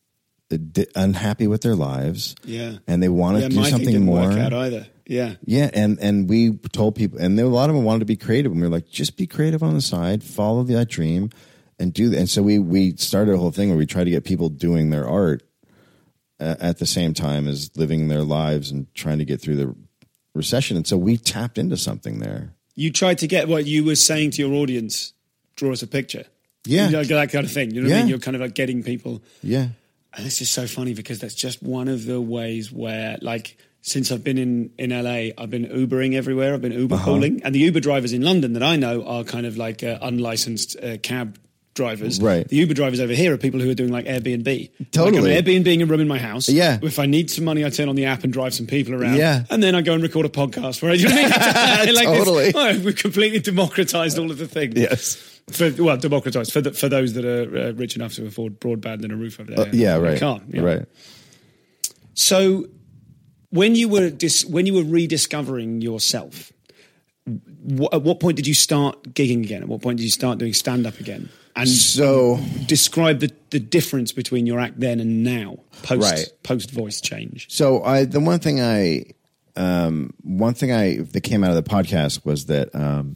Speaker 5: unhappy with their lives.
Speaker 4: Yeah.
Speaker 5: And they wanted
Speaker 4: yeah,
Speaker 5: to do
Speaker 4: my
Speaker 5: something
Speaker 4: thing didn't
Speaker 5: more.
Speaker 4: Work out either. Yeah.
Speaker 5: Yeah. And, and we told people, and there, a lot of them wanted to be creative. And we were like, just be creative on the side, follow that dream and do that. And so we, we started a whole thing where we tried to get people doing their art uh, at the same time as living their lives and trying to get through the recession. And so we tapped into something there.
Speaker 4: You tried to get what you were saying to your audience, draw us a picture.
Speaker 5: Yeah.
Speaker 4: You know, that kind of thing. You know what
Speaker 5: Yeah.
Speaker 4: I mean? You're kind of like getting people.
Speaker 5: Yeah.
Speaker 4: And this is so funny because that's just one of the ways where, like, since I've been in, in L A, I've been Ubering everywhere. I've been Uber
Speaker 5: Uh-huh.
Speaker 4: calling. And the Uber drivers in London that I know are kind of like uh, unlicensed uh, cab drivers.
Speaker 5: Right.
Speaker 4: The Uber drivers over here are people who are doing like Airbnb.
Speaker 5: Totally.
Speaker 4: Like I'm Airbnb a room in my house.
Speaker 5: Yeah.
Speaker 4: If I need some money, I turn on the app and drive some people around.
Speaker 5: Yeah.
Speaker 4: And then I go and record a podcast. Where, you know what I mean? Like
Speaker 5: Totally.
Speaker 4: This, oh, we've completely democratized all of the things.
Speaker 5: Yes.
Speaker 4: For, well, democratized for the, for those that are uh, rich enough to afford broadband and a roof over their
Speaker 5: Uh, yeah.
Speaker 4: They
Speaker 5: Right.
Speaker 4: can't. You know?
Speaker 5: Right.
Speaker 4: So, when you were dis- when you were rediscovering yourself, wh- at what point did you start gigging again? At what point did you start doing stand up again? And
Speaker 5: So
Speaker 4: describe the, the difference between your act then and now, post
Speaker 5: Right.
Speaker 4: post voice change.
Speaker 5: So I, the one thing I, um, one thing I that came out of the podcast was that um,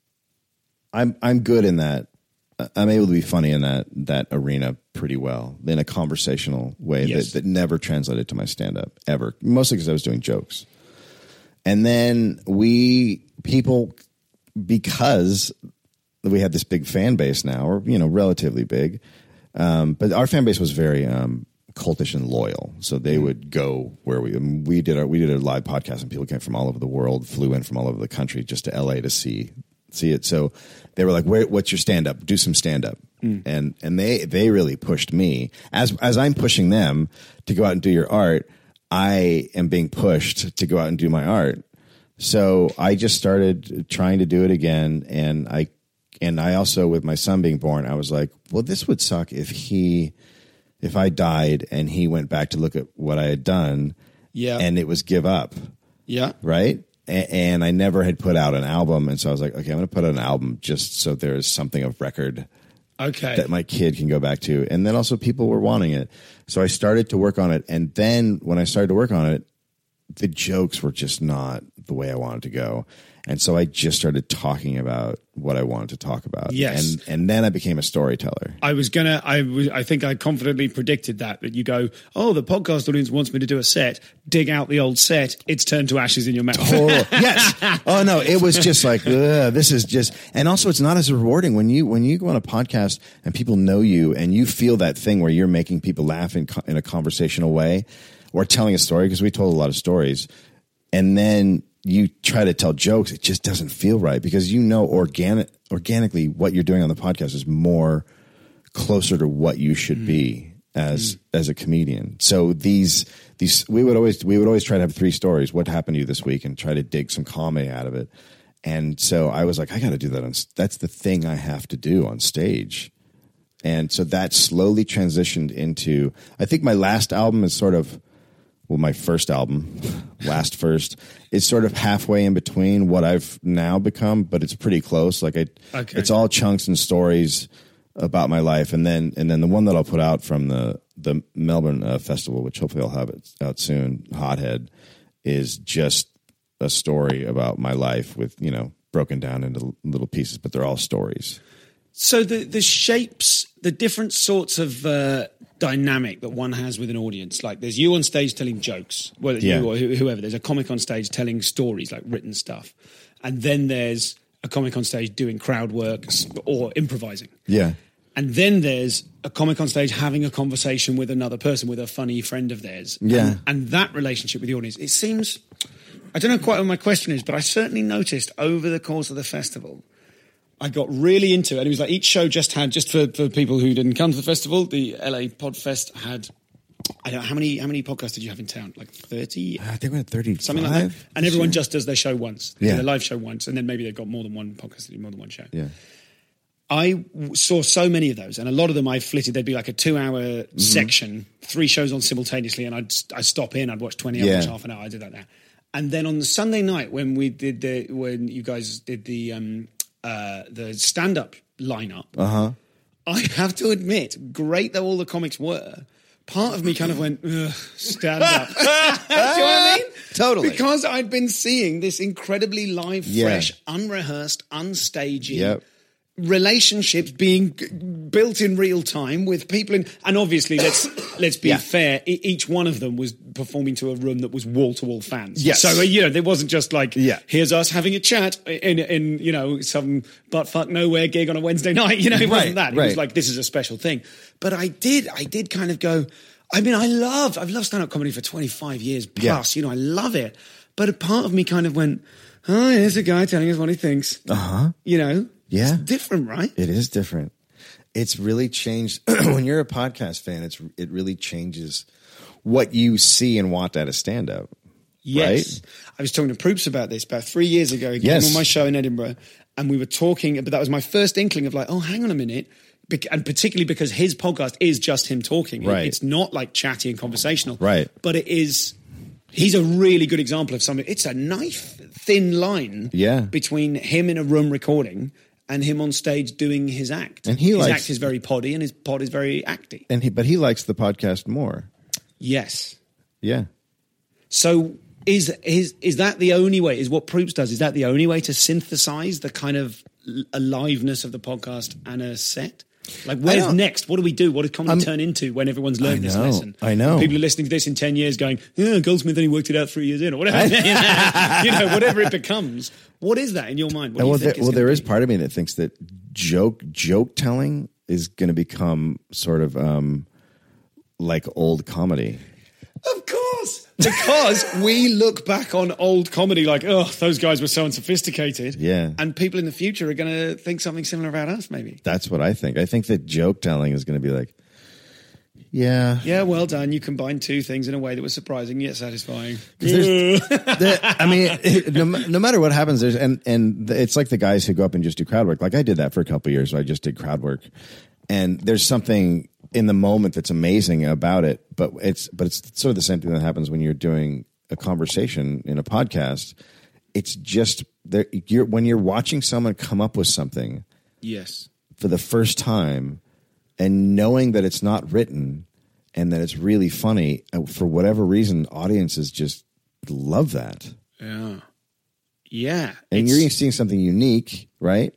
Speaker 5: I'm I'm good in that. I'm able to be funny in that that arena pretty well in a conversational way
Speaker 4: Yes.
Speaker 5: that, that never translated to my stand up ever. Mostly because I was doing jokes, and then we people because we had this big fan base now, or you know, relatively big. Um, but our fan base was very um, cultish and loyal, so they would go where we we did our we did a live podcast, and people came from all over the world, flew in from all over the country just to L A to see see it. So they were like, Where, "What's your stand up? Do some stand up." Mm. And and they they really pushed me as as I'm pushing them to go out and do your art. I am being pushed to go out and do my art. So I just started trying to do it again, and I. And I also, with my son being born, I was like, well, this would suck if he, if I died and he went back to look at what I had done
Speaker 4: Yeah.
Speaker 5: and it was give up.
Speaker 4: Yeah.
Speaker 5: Right. A- and I never had put out an album. And so I was like, okay, I'm going to put out an album just so there's something of record
Speaker 4: Okay.
Speaker 5: that my kid can go back to. And then also people were wanting it. So I started to work on it. And then when I started to work on it, the jokes were just not the way I wanted to go. And so I just started talking about what I wanted to talk about.
Speaker 4: Yes.
Speaker 5: And and then I became a storyteller.
Speaker 4: I was going to, I was, I think I confidently predicted that, that you go, oh, the podcast audience wants me to do a set, dig out the old set, it's turned to ashes in your mouth.
Speaker 5: Oh, yes. Oh, no, it was just like, ugh, this is just, and also it's not as rewarding when you, when you go on a podcast and people know you and you feel that thing where you're making people laugh in, in a conversational way or telling a story, because we told a lot of stories. And then you try to tell jokes, it just doesn't feel right, because you know organic, organically what you're doing on the podcast is more closer to what you should mm. be as mm. as a comedian. So these these we would always we would always try to have three stories. What happened to you this week, and try to dig some comedy out of it. And so I was like, I got to do that. On, that's the thing I have to do on stage. And so that slowly transitioned into, I think my last album is sort of, well, my first album, last first, is sort of halfway in between what I've now become, but it's pretty close. Like I, okay. It's all chunks and stories about my life, and then and then the one that I'll put out from the the Melbourne uh, festival, which hopefully I'll have it out soon, Hothead, is just a story about my life with, you know, broken down into little pieces, but they're all stories.
Speaker 4: So the the shapes, the different sorts of uh, dynamic that one has with an audience, like there's you on stage telling jokes, whether yeah. you or whoever, there's a comic on stage telling stories, like written stuff, and then there's a comic on stage doing crowd work or improvising.
Speaker 5: Yeah.
Speaker 4: And then there's a comic on stage having a conversation with another person, with a funny friend of theirs.
Speaker 5: Yeah.
Speaker 4: And, and that relationship with the audience, it seems, I don't know quite what my question is, but I certainly noticed over the course of the festival, I got really into it. And it was like each show just had, just for, for people who didn't come to the festival, the L A Podfest had, I don't know, how many how many podcasts did you have in town? Like thirty?
Speaker 5: I think we had thirty-five.
Speaker 4: Something like that. And everyone
Speaker 5: year?
Speaker 4: just does their show once.
Speaker 5: Yeah.
Speaker 4: Their live show once. And then maybe they've got more than one podcast, to do more than one show.
Speaker 5: Yeah.
Speaker 4: I saw so many of those, and a lot of them I flitted. There'd be like a two-hour mm-hmm. section, three shows on simultaneously, and I'd I'd stop in, I'd watch twenty, I'd
Speaker 5: yeah.
Speaker 4: watch half an hour, I did that now. And then on the Sunday night when we did the, when you guys did the um, uh, the stand-up lineup,
Speaker 5: uh-huh.
Speaker 4: I have to admit, great though all the comics were, part of me kind of went, ugh, stand up. Do you know what I mean?
Speaker 5: Totally.
Speaker 4: Because I'd been seeing this incredibly live,
Speaker 5: yeah.
Speaker 4: fresh, unrehearsed, unstaging
Speaker 5: yep.
Speaker 4: relationships being g- built in real time with people in, and obviously let's let's be
Speaker 5: yeah.
Speaker 4: fair, e- each one of them was performing to a room that was wall-to-wall fans.
Speaker 5: Yes.
Speaker 4: So, uh, you know, there wasn't just like,
Speaker 5: yeah.
Speaker 4: here's us having a chat in, in you know, some butt-fuck nowhere gig on a Wednesday night. You know, it
Speaker 5: right,
Speaker 4: wasn't that. It
Speaker 5: right.
Speaker 4: was like, this is a special thing. But I did, I did kind of go, I mean, I love, I've loved stand-up comedy for twenty-five years plus, yeah. you know, I love it. But a part of me kind of went, oh, here's a guy telling us what he thinks.
Speaker 5: Uh-huh.
Speaker 4: You know?
Speaker 5: Yeah.
Speaker 4: It's different, right?
Speaker 5: It is different. It's really changed. When you're a podcast fan, it's it really changes what you see and want out of stand-up.
Speaker 4: Yes.
Speaker 5: Right?
Speaker 4: I was talking to Proops about this about three years ago. He
Speaker 5: yes.
Speaker 4: came on my show in Edinburgh, and we were talking, but that was my first inkling of like, oh, hang on a minute. And particularly because his podcast is just him talking.
Speaker 5: Right.
Speaker 4: It's not like chatty and conversational.
Speaker 5: Right.
Speaker 4: But it is... He's a really good example of something. It's a knife-thin line
Speaker 5: yeah.
Speaker 4: between him in a room recording and him on stage doing his act.
Speaker 5: And he
Speaker 4: his
Speaker 5: likes,
Speaker 4: act is very poddy, and his pod is very acty.
Speaker 5: And he, but he likes the podcast more.
Speaker 4: Yes.
Speaker 5: Yeah.
Speaker 4: So is is is that the only way? Is what Proops does? Is that the only way to synthesize the kind of aliveness of the podcast and a set? Like, where's next? What do we do? What does comedy I'm, turn into when everyone's learned this lesson?
Speaker 5: I know.
Speaker 4: People are listening to this in ten years going, yeah, Goldsmith only worked it out three years in, or whatever. You know, whatever it becomes. What is that in your mind? What do
Speaker 5: well,
Speaker 4: you think
Speaker 5: there, well there
Speaker 4: be?
Speaker 5: is part of me that thinks that joke joke telling is going to become sort of um, like old comedy.
Speaker 4: Of course. Because we look back on old comedy like, oh, those guys were so unsophisticated.
Speaker 5: Yeah.
Speaker 4: And people in the future are going to think something similar about us, maybe.
Speaker 5: That's what I think. I think that joke telling is going to be like, yeah.
Speaker 4: Yeah, well done. You combined two things in a way that was surprising yet satisfying.
Speaker 5: there, I mean, it, no, no matter what happens, there's and, and it's like the guys who go up and just do crowd work. Like I did that for a couple of years. So I just did crowd work. And there's something in the moment that's amazing about it, but it's but it's sort of the same thing that happens when you're doing a conversation in a podcast. It's just there you're when you're watching someone come up with something,
Speaker 4: yes,
Speaker 5: for the first time, and knowing that it's not written and that it's really funny. For whatever reason, audiences just love that.
Speaker 4: Yeah. Yeah.
Speaker 5: And
Speaker 4: it's-
Speaker 5: you're seeing something unique, right?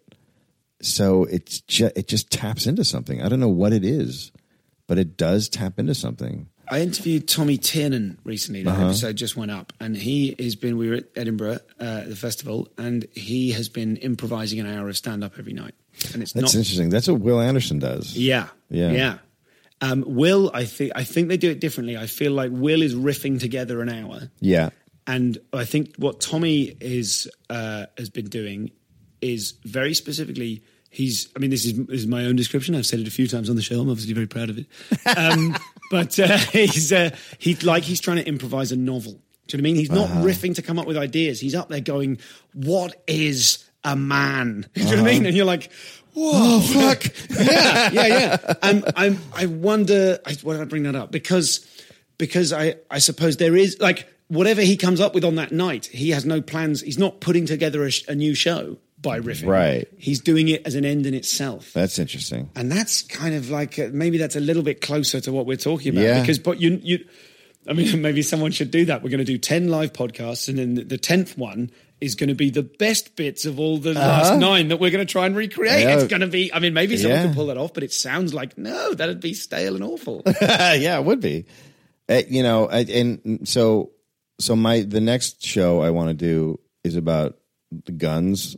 Speaker 5: So it's ju- it just taps into something. I don't know what it is, but it does tap into something.
Speaker 4: I interviewed Tommy Tiernan recently. That
Speaker 5: Uh-huh.
Speaker 4: episode just went up, and he has been. We were at Edinburgh uh, at the festival, and he has been improvising an hour of stand up every night. And it's
Speaker 5: That's
Speaker 4: not.
Speaker 5: interesting. That's what Will Anderson does.
Speaker 4: Yeah,
Speaker 5: Yeah.
Speaker 4: yeah. Um, Will, I think, I think they do it differently. I feel like Will is riffing together an hour,
Speaker 5: Yeah.
Speaker 4: and I think what Tommy is uh, has been doing is very specifically. He's, I mean, this is, this is my own description. I've said it a few times on the show. I'm obviously very proud of it. Um, but uh, he's uh, he like he's trying to improvise a novel. Do you know what I mean? He's not
Speaker 5: Uh-huh.
Speaker 4: riffing to come up with ideas. He's up there going, "What is a man?" Do you know what I
Speaker 5: Uh-huh.
Speaker 4: mean? And you're like, "Whoa, oh, fuck!" yeah, yeah, yeah. Um, I'm, I wonder. I, why did I bring that up? Because because I I suppose there is like whatever he comes up with on that night. He has no plans. He's not putting together a, sh- a new show by riffing.
Speaker 5: Right.
Speaker 4: He's doing it as an end in itself.
Speaker 5: That's interesting.
Speaker 4: And that's kind of like uh, maybe that's a little bit closer to what we're talking about.
Speaker 5: Yeah.
Speaker 4: Because, but you, you, I mean, maybe someone should do that. We're going to do ten live podcasts, and then the tenth one is going to be the best bits of all the last nine that we're going to try and recreate.
Speaker 5: Yeah.
Speaker 4: It's going to be. I mean, maybe someone
Speaker 5: Yeah.
Speaker 4: can pull that off, but it sounds like no, that'd be stale and awful.
Speaker 5: Yeah, it would be. Uh, you know, I, and so so my the next show I want to do is about the guns,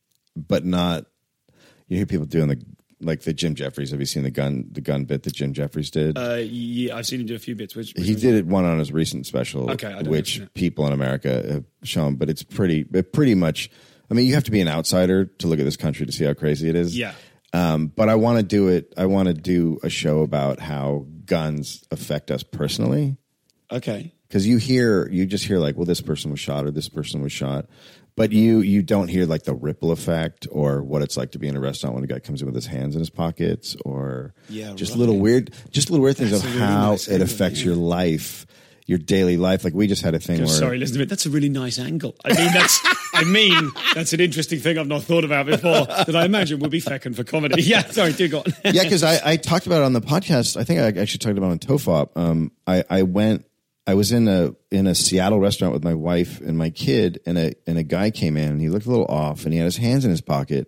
Speaker 5: but not. You hear people doing the like the Jim Jeffries. Have you seen the gun the gun bit that Jim Jeffries did?
Speaker 4: Uh, yeah, I've seen him do a few bits. Which, which
Speaker 5: he
Speaker 4: was-
Speaker 5: did it one on his recent special,
Speaker 4: Okay, I don't
Speaker 5: which
Speaker 4: know.
Speaker 5: people in America have shown. But it's pretty, it pretty much. I mean, you have to be an outsider to look at this country to see how crazy it is.
Speaker 4: Yeah.
Speaker 5: Um, but I want to do it. I want to do a show about how guns affect us personally.
Speaker 4: Okay.
Speaker 5: Because you hear, you just hear like, well, this person was shot or this person was shot, but you you don't hear like the ripple effect or what it's like to be in a restaurant when a guy comes in with his hands in his pockets or
Speaker 4: Yeah,
Speaker 5: just
Speaker 4: right.
Speaker 5: little weird, just little weird things
Speaker 4: That's
Speaker 5: of
Speaker 4: a really
Speaker 5: how
Speaker 4: nice
Speaker 5: it
Speaker 4: angle,
Speaker 5: affects
Speaker 4: yeah.
Speaker 5: your life, your daily life. Like we just had a thing
Speaker 4: I'm
Speaker 5: where
Speaker 4: sorry, listen to it. That's a really nice angle. I mean, that's I mean, that's an interesting thing I've not thought about before that I imagine would be feckin' for comedy. Yeah, sorry, do go on.
Speaker 5: yeah, because I, I talked about it on the podcast. I think I actually talked about it on Tofop. Um, I, I went, I was in a in a Seattle restaurant with my wife and my kid, and a and a guy came in, and he looked a little off, and he had his hands in his pocket,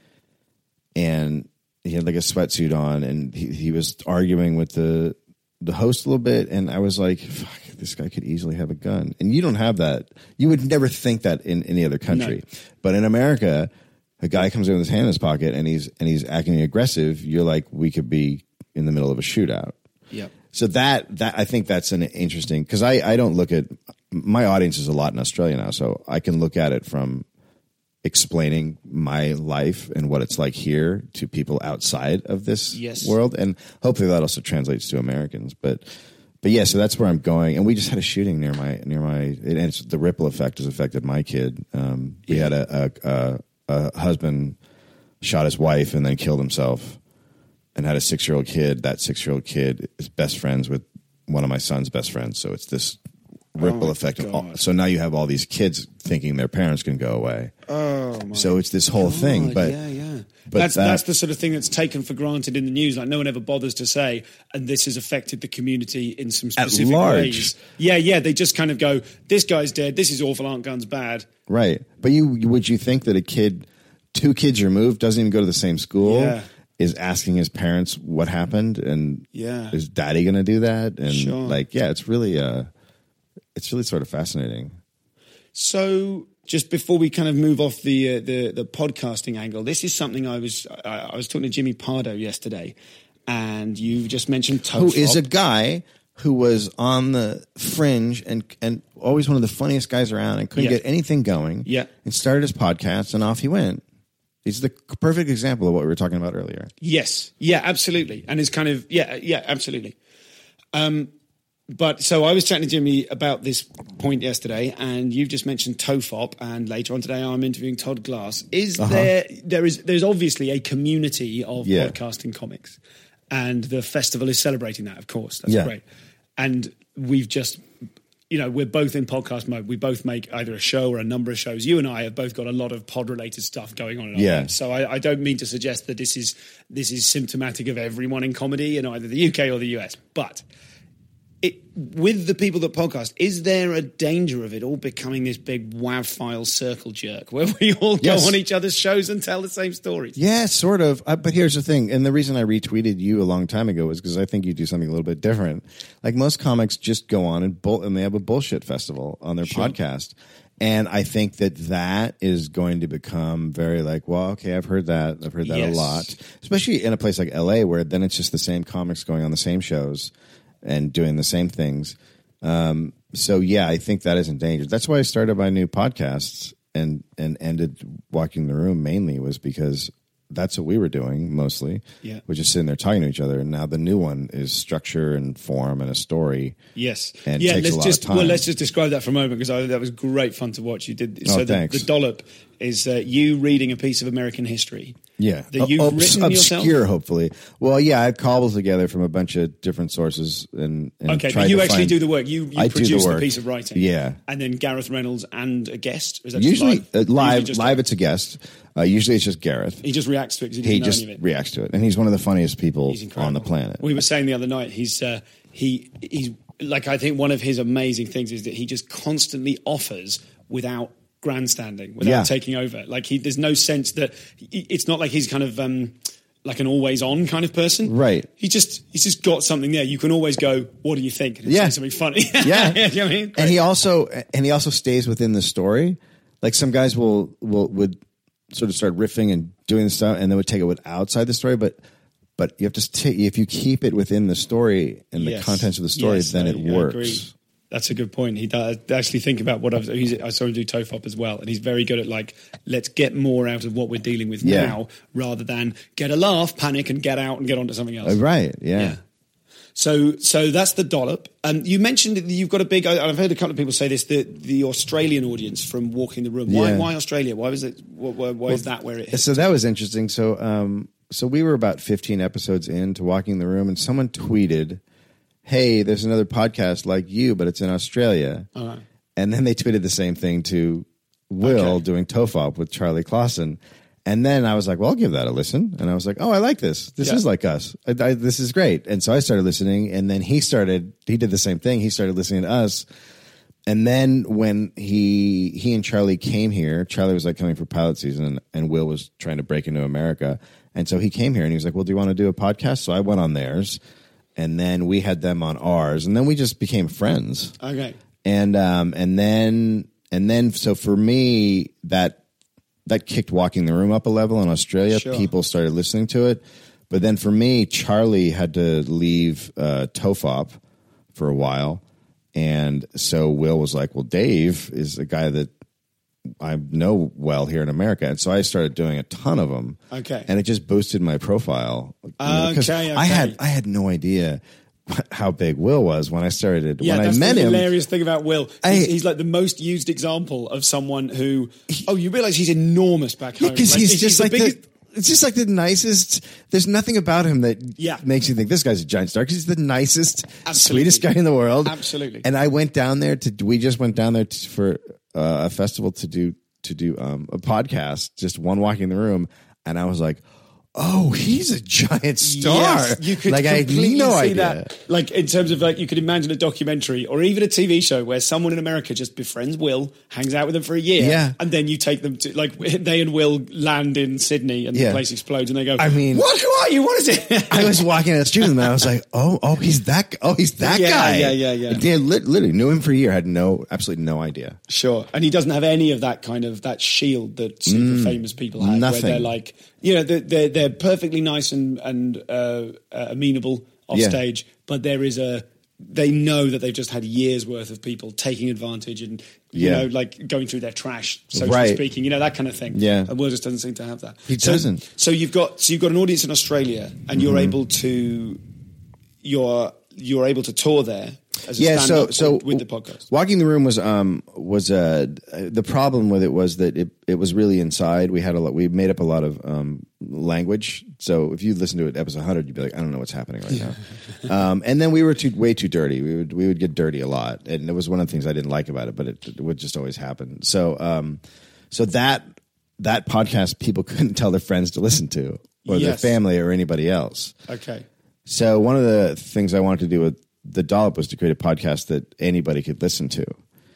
Speaker 5: and he had like a sweatsuit on, and he, he was arguing with the the host a little bit, and I was like, fuck, this guy could easily have a gun, and you don't have that. You would never think that in any other country,
Speaker 4: No.
Speaker 5: but in America, a guy comes in with his hand in his pocket, and he's and he's acting aggressive. You're like, we could be in the middle of a shootout.
Speaker 4: Yep.
Speaker 5: So that that I think that's an interesting because I, I don't look at my audience is a lot in Australia now, so I can look at it from explaining my life and what it's like here to people outside of this
Speaker 4: Yes.
Speaker 5: world, and hopefully that also translates to Americans. But but yeah, so that's where I'm going. And we just had a shooting near my near my and it's, the ripple effect has affected my kid. Um, we had a, a, a, a husband shot his wife and then killed himself. And had a six-year-old kid. That six-year-old kid is best friends with one of my son's best friends. So it's this ripple
Speaker 4: my
Speaker 5: effect. Of all,
Speaker 4: God.
Speaker 5: so now you have all these kids thinking their parents can go away.
Speaker 4: Oh my
Speaker 5: So it's this whole thing.
Speaker 4: God,
Speaker 5: But
Speaker 4: yeah, yeah.
Speaker 5: but
Speaker 4: that's
Speaker 5: that-
Speaker 4: that's the sort of thing that's taken for granted in the news. Like no one ever bothers to say, and this has affected the community in some specific
Speaker 5: large.
Speaker 4: ways. Yeah, yeah. They just kind of go, "This guy's dead. This is awful. Aren't guns bad?"
Speaker 5: right. But you would you think that a kid, two kids removed, doesn't even go to the same school,
Speaker 4: Yeah.
Speaker 5: is asking his parents what happened, and
Speaker 4: Yeah.
Speaker 5: is daddy going to do that? And
Speaker 4: Sure.
Speaker 5: like, yeah, it's really uh, it's really sort of fascinating.
Speaker 4: So, just before we kind of move off the uh, the the podcasting angle, this is something I was I, I was talking to Jimmy Pardo yesterday, and you just mentioned Tofop.
Speaker 5: Who is a guy who was on the fringe and and always one of the funniest guys around and couldn't
Speaker 4: Yeah.
Speaker 5: get anything going.
Speaker 4: Yeah.
Speaker 5: And started his podcast and off he went. He's the perfect example of what we were talking about earlier.
Speaker 4: Yes, yeah, absolutely, and it's kind of yeah, yeah, absolutely. Um, but so I was chatting to Jimmy about this point yesterday, and you've just mentioned Tofop, and later on today I'm interviewing Todd Glass. Is there there is there's obviously a community of
Speaker 5: Yeah.
Speaker 4: podcasting comics, and the festival is celebrating that, of course. That's
Speaker 5: Yeah.
Speaker 4: great, and we've just. You know, we're both in podcast mode. We both make either a show or a number of shows. You and I have both got a lot of pod-related stuff going on in our
Speaker 5: Yeah.
Speaker 4: lives. So I, I don't mean to suggest that this is this is symptomatic of everyone in comedy in either the U K or the U S. But it, with the people that podcast, is there a danger of it all becoming this big WAV file circle jerk where we all go
Speaker 5: Yes.
Speaker 4: on each other's shows and tell the same stories?
Speaker 5: Yeah, sort of. Uh, but here's the thing. And the reason I retweeted you a long time ago was because I think you do something a little bit different. Like most comics just go on and, bull- and they have a bullshit festival on their
Speaker 4: Sure.
Speaker 5: podcast. And I think that that is going to become very like, well, okay, I've heard that. I've heard that
Speaker 4: Yes.
Speaker 5: a lot, especially in a place like L A where then it's just the same comics going on the same shows and doing the same things. Um, so yeah, I think that is endangered. That's why I started my new podcasts and, and ended Walking the Room mainly was because that's what we were doing mostly.
Speaker 4: Yeah.
Speaker 5: We're just sitting there talking to each other. And now the new one is structure and form and a story.
Speaker 4: Yes.
Speaker 5: And
Speaker 4: yeah,
Speaker 5: takes
Speaker 4: let's
Speaker 5: a lot
Speaker 4: just
Speaker 5: of time.
Speaker 4: well, let's just describe that for a moment because that was great fun to watch. You did
Speaker 5: Oh,
Speaker 4: so. The,
Speaker 5: thanks.
Speaker 4: the dollop is uh, you reading a piece of American history.
Speaker 5: Yeah.
Speaker 4: That you've
Speaker 5: Obs-
Speaker 4: written
Speaker 5: obscure,
Speaker 4: yourself?
Speaker 5: hopefully. Well, yeah, I cobbled together from a bunch of different sources and, and
Speaker 4: Okay,
Speaker 5: tried
Speaker 4: but you
Speaker 5: to
Speaker 4: actually
Speaker 5: find-
Speaker 4: do the work. You, you
Speaker 5: I do the
Speaker 4: produce the,
Speaker 5: work.
Speaker 4: piece of writing.
Speaker 5: Yeah.
Speaker 4: And then Gareth Reynolds and a guest? Is that just
Speaker 5: Usually
Speaker 4: live?
Speaker 5: uh, live,
Speaker 4: Usually just-
Speaker 5: live it's a guest. Uh, usually it's just Gareth.
Speaker 4: He just reacts to it because he
Speaker 5: He
Speaker 4: doesn't know
Speaker 5: just
Speaker 4: any of it.
Speaker 5: reacts to it, and he's one of the funniest people
Speaker 4: He's incredible.
Speaker 5: on the planet.
Speaker 4: We were saying the other night, he's uh, he he's like I think one of his amazing things is that he just constantly offers without grandstanding, without
Speaker 5: Yeah.
Speaker 4: taking over. Like he, there's no sense that he, it's not like he's kind of um, like an always on kind of person,
Speaker 5: Right.
Speaker 4: He just he's just got something there. You can always go, "What do you think?" And it's
Speaker 5: Yeah.
Speaker 4: something funny.
Speaker 5: Yeah,
Speaker 4: You know what I mean?
Speaker 5: and he also and he also stays within the story. Like some guys will will would sort of start riffing and doing the stuff, and then would take it with outside the story, but. But you have to take if you keep it within the story and the
Speaker 4: Yes.
Speaker 5: contents of the story,
Speaker 4: Yes,
Speaker 5: then
Speaker 4: I-
Speaker 5: it
Speaker 4: I
Speaker 5: works.
Speaker 4: agree. That's a good point. He does actually think about what I've. He's, I saw him do Tofop as well, and he's very good at like, let's get more out of what we're dealing with
Speaker 5: Yeah.
Speaker 4: now, rather than get a laugh, panic, and get out and get onto something else.
Speaker 5: Uh, right? Yeah.
Speaker 4: Yeah. So, so that's the dollop. Um, you mentioned that you've got a big. I've heard a couple of people say this. The the Australian audience from Walking the Room. Why?
Speaker 5: Yeah.
Speaker 4: Why Australia? Why was it? Why, why, why is that where it is?
Speaker 5: So that was interesting. So, um, so we were about fifteen episodes into Walking the Room, and someone tweeted, "Hey, there's another podcast like you, but it's in Australia."
Speaker 4: Uh-huh.
Speaker 5: And then they tweeted the same thing to Will
Speaker 4: Okay.
Speaker 5: doing Tofop with Charlie Clausen. And then I was like, well, I'll give that a listen. And I was like, oh, I like this. This
Speaker 4: Yeah.
Speaker 5: is like us. I, I, this is great. And so I started listening. And then he started, he did the same thing. He started listening to us. And then when he he and Charlie came here, Charlie was like coming for pilot season, and, and Will was trying to break into America. And so he came here and he was like, well, do you want to do a podcast? So I went on theirs. And then we had them on ours. And then we just became friends.
Speaker 4: Okay.
Speaker 5: And um and then and then so for me that that kicked Walking the Room up a level in Australia.
Speaker 4: Sure.
Speaker 5: People started listening to it. But then for me, Charlie had to leave uh, Tofop for a while. And so Will was like, well, Dave is a guy that I know well here in America. And so I started doing a ton of them.
Speaker 4: Okay.
Speaker 5: And it just boosted my profile. You know, 'cause
Speaker 4: Okay,
Speaker 5: I had
Speaker 4: okay.
Speaker 5: I had no idea how big Will was when I started.
Speaker 4: Yeah,
Speaker 5: when
Speaker 4: that's
Speaker 5: I met
Speaker 4: the
Speaker 5: him.
Speaker 4: hilarious thing about Will.
Speaker 5: I-
Speaker 4: he's, he's like the most used example of someone who. Oh, you realise he's enormous back home.
Speaker 5: Because
Speaker 4: Like,
Speaker 5: he's, just like
Speaker 4: biggest-
Speaker 5: the, it's just like the nicest. There's nothing about him that
Speaker 4: Yeah.
Speaker 5: makes you think this guy's a giant star. Because he's the nicest,
Speaker 4: Absolutely.
Speaker 5: sweetest guy in the world.
Speaker 4: Absolutely.
Speaker 5: And I went down there to. We just went down there to, for uh, a festival to do to do um, a podcast. Just one Walking the Room, and I was like, oh, he's a giant star.
Speaker 4: Yes, you could
Speaker 5: like I had
Speaker 4: completely
Speaker 5: no
Speaker 4: see
Speaker 5: idea.
Speaker 4: that. Like in terms of like you could imagine a documentary or even a T V show where someone in America just befriends Will, hangs out with him for a year,
Speaker 5: Yeah.
Speaker 4: and then you take them to like they and Will land in Sydney and
Speaker 5: Yeah.
Speaker 4: the place explodes and they go,
Speaker 5: I mean-
Speaker 4: what? Who are you? What is it?
Speaker 5: I was walking down the street with him, and I was like, "Oh, oh, he's that. Oh, he's that
Speaker 4: Yeah,
Speaker 5: guy."
Speaker 4: yeah, yeah, yeah.
Speaker 5: Yeah, lit- literally knew him for a year. Had no, absolutely no idea.
Speaker 4: Sure, and he doesn't have any of that kind of that shield that super famous people have,
Speaker 5: nothing.
Speaker 4: where they're like, you know, they're they're, they're perfectly nice and and uh, uh, amenable off
Speaker 5: Yeah.
Speaker 4: stage, but there is a they know that they've just had years worth of people taking advantage and you
Speaker 5: Yeah.
Speaker 4: know like going through their trash, so
Speaker 5: Right.
Speaker 4: to speaking, you know that kind of thing.
Speaker 5: Yeah.
Speaker 4: and Will just doesn't seem to have that.
Speaker 5: He
Speaker 4: So-
Speaker 5: doesn't.
Speaker 4: So you've got so you've got an audience in Australia, and you're
Speaker 5: Mm-hmm.
Speaker 4: able to you're you're able to tour there. As a
Speaker 5: Yeah, so
Speaker 4: stand-up
Speaker 5: so
Speaker 4: with the podcast.
Speaker 5: Walking the Room was um was uh the problem with it was that it it was really inside. We had a lot. We made up a lot of um language. So if you listen to it episode one hundred, you'd be like, I don't know what's happening right now. um, and then we were too way too dirty. We would we would get dirty a lot, and it was one of the things I didn't like about it. But it, it would just always happen. So um so that that podcast people couldn't tell their friends to listen to or
Speaker 4: Yes.
Speaker 5: their family or anybody else.
Speaker 4: Okay.
Speaker 5: So one of the things I wanted to do with the Dollop was to create a podcast that anybody could listen to,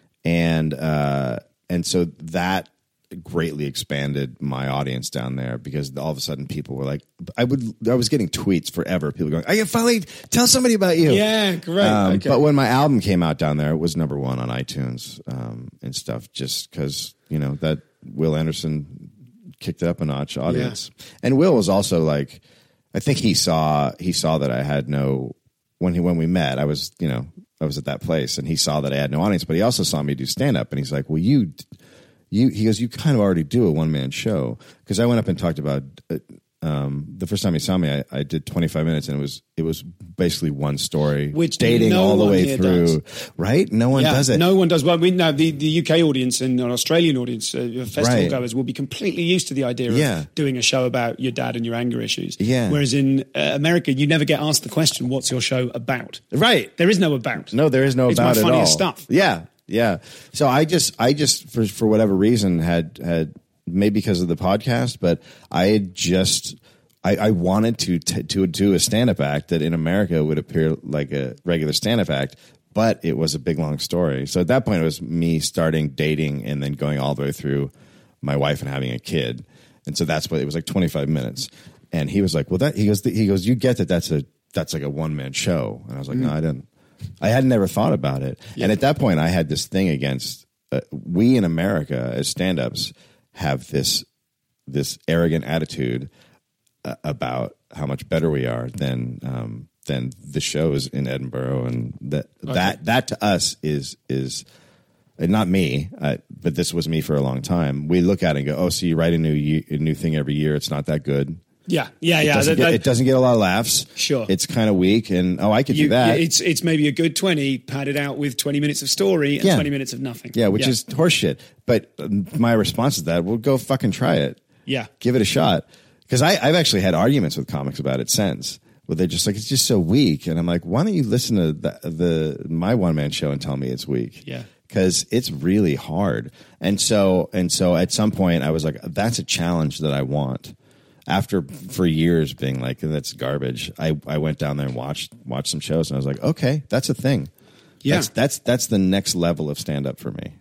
Speaker 5: and uh, and so that greatly expanded my audience down there, because all of a sudden people were like, I would, I was getting tweets forever. People going, I can finally tell somebody about you.
Speaker 4: Yeah, great.
Speaker 5: Um,
Speaker 4: okay.
Speaker 5: But when my album came out down there, it was number one on iTunes um, and stuff, just because, you know, that Will Anderson kicked it up a notch audience. Yeah. And Will was also like, I think he saw, he saw that I had no, when he, when we met, I was, you know, I was at that place and he saw that I had no audience, but he also saw me do stand up and he's like, well, you, You, he goes, you kind of already do a one-man show. Because I went up and talked about, uh, um, the first time he saw me, I, I did twenty-five minutes, and it was it was basically one story.
Speaker 4: Which
Speaker 5: dating
Speaker 4: no
Speaker 5: all the
Speaker 4: one
Speaker 5: way
Speaker 4: here
Speaker 5: through.
Speaker 4: does.
Speaker 5: Right? No one
Speaker 4: yeah,
Speaker 5: does it.
Speaker 4: No one does. Well, we know the, the U K audience and an Australian audience, uh, festival
Speaker 5: Right.
Speaker 4: goers, will be completely used to the idea of
Speaker 5: Yeah.
Speaker 4: doing a show about your dad and your anger issues.
Speaker 5: Yeah.
Speaker 4: Whereas in uh, America, you never get asked the question, what's your show about?
Speaker 5: Right.
Speaker 4: There is no about.
Speaker 5: No, there is no
Speaker 4: it's
Speaker 5: about
Speaker 4: my
Speaker 5: it
Speaker 4: funniest
Speaker 5: all.
Speaker 4: stuff.
Speaker 5: Yeah. Yeah. So I just, I just, for, for whatever reason, had, had, maybe because of the podcast, but I had just, I, I wanted to, t- to do a stand-up act that in America would appear like a regular stand-up act, but it was a big, long story. So at that point, it was me starting dating and then going all the way through my wife and having a kid. And so that's what, it was like twenty-five minutes. And he was like, well, that, he goes, he goes, you get that that's a, that's like a one-man show. And I was like, mm. no, I didn't. I had never thought about it. Yeah. And at that point, I had this thing against uh, we in America as stand-ups have this this arrogant attitude uh, about how much better we are than um, than the shows in Edinburgh, and that okay. that that to us is is and not me, uh, but this was me for a long time. We look at it and go, oh, so you write a new a new thing every year? It's not that good.
Speaker 4: Yeah, yeah,
Speaker 5: it
Speaker 4: yeah.
Speaker 5: Doesn't
Speaker 4: that,
Speaker 5: get,
Speaker 4: that,
Speaker 5: it doesn't get a lot of laughs.
Speaker 4: Sure,
Speaker 5: it's kind of weak, and oh, I could
Speaker 4: you,
Speaker 5: do that.
Speaker 4: It's it's maybe a good twenty padded out with twenty minutes of story and
Speaker 5: yeah.
Speaker 4: twenty minutes of nothing.
Speaker 5: Yeah, which
Speaker 4: yeah.
Speaker 5: is horseshit. But my response to that, well, go fucking try it.
Speaker 4: Yeah,
Speaker 5: give it a shot. Because I've actually had arguments with comics about it since, where they're just like, it's just so weak, and I'm like, why don't you listen to the, the my one man show and tell me it's weak?
Speaker 4: Yeah.
Speaker 5: Because it's really hard, and so and so at some point I was like, that's a challenge that I want. After for years being like, that's garbage, I, I went down there and watched watched some shows, and I was like, okay, that's a thing.
Speaker 4: Yeah,
Speaker 5: that's that's, that's the next level of stand up for me.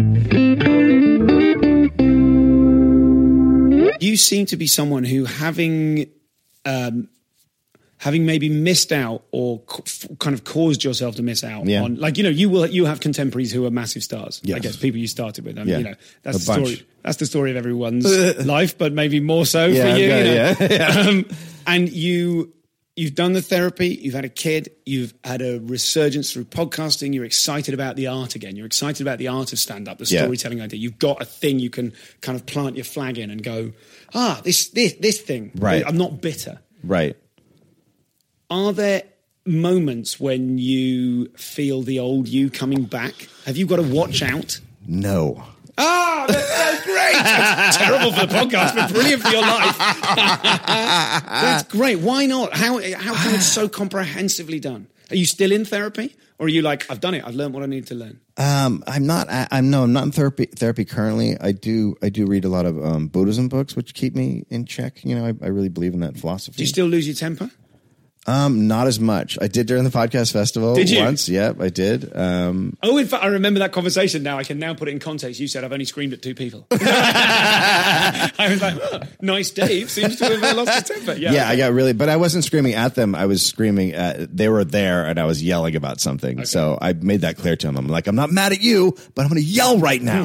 Speaker 4: You seem to be someone who, having um, having maybe missed out or c- kind of caused yourself to miss out
Speaker 5: yeah.
Speaker 4: on, like, you know, you will you have contemporaries who are massive stars.
Speaker 5: Yes.
Speaker 4: I guess people you started with. I mean,
Speaker 5: yeah.
Speaker 4: you know, that's
Speaker 5: a
Speaker 4: the
Speaker 5: bunch.
Speaker 4: story. That's the story of everyone's life, but maybe more so
Speaker 5: yeah,
Speaker 4: for you.
Speaker 5: okay,
Speaker 4: you know?
Speaker 5: yeah, yeah.
Speaker 4: Um, and you. You've done the therapy, you've had a kid, you've had a resurgence through podcasting, you're excited about the art again, you're excited about the art of stand-up, the
Speaker 5: yeah.
Speaker 4: storytelling idea. You've got a thing you can kind of plant your flag in and go, ah, this this this thing,
Speaker 5: right.
Speaker 4: I'm not bitter.
Speaker 5: Right.
Speaker 4: Are there moments when you feel the old you coming back? Have you got to watch out?
Speaker 5: No.
Speaker 4: Ah, that's so great. That's terrible for the podcast, but brilliant for your life. That's great. Why not? How how come it's so comprehensively done? Are you still in therapy, or are you like, I've done it, I've learned what I need to learn?
Speaker 5: Um, I'm not. I, I'm no. I'm not in therapy. Therapy currently. I do. I do read a lot of um, Buddhism books, which keep me in check. You know, I, I really believe in that philosophy.
Speaker 4: Do you still lose your temper?
Speaker 5: Um, not as much. I did during the podcast festival.
Speaker 4: Did you?
Speaker 5: Once. Yep, I did. Um,
Speaker 4: oh, in fact, I remember that conversation now. I can now put it in context. You said, I've only screamed at two people. I was like, oh, nice Dave seems to have lost his temper. Yeah,
Speaker 5: yeah,
Speaker 4: okay.
Speaker 5: I got really, but I wasn't screaming at them. I was screaming at, they were there and I was yelling about something. Okay. So I made that clear to them. I'm like, I'm not mad at you, but I'm going to yell right now.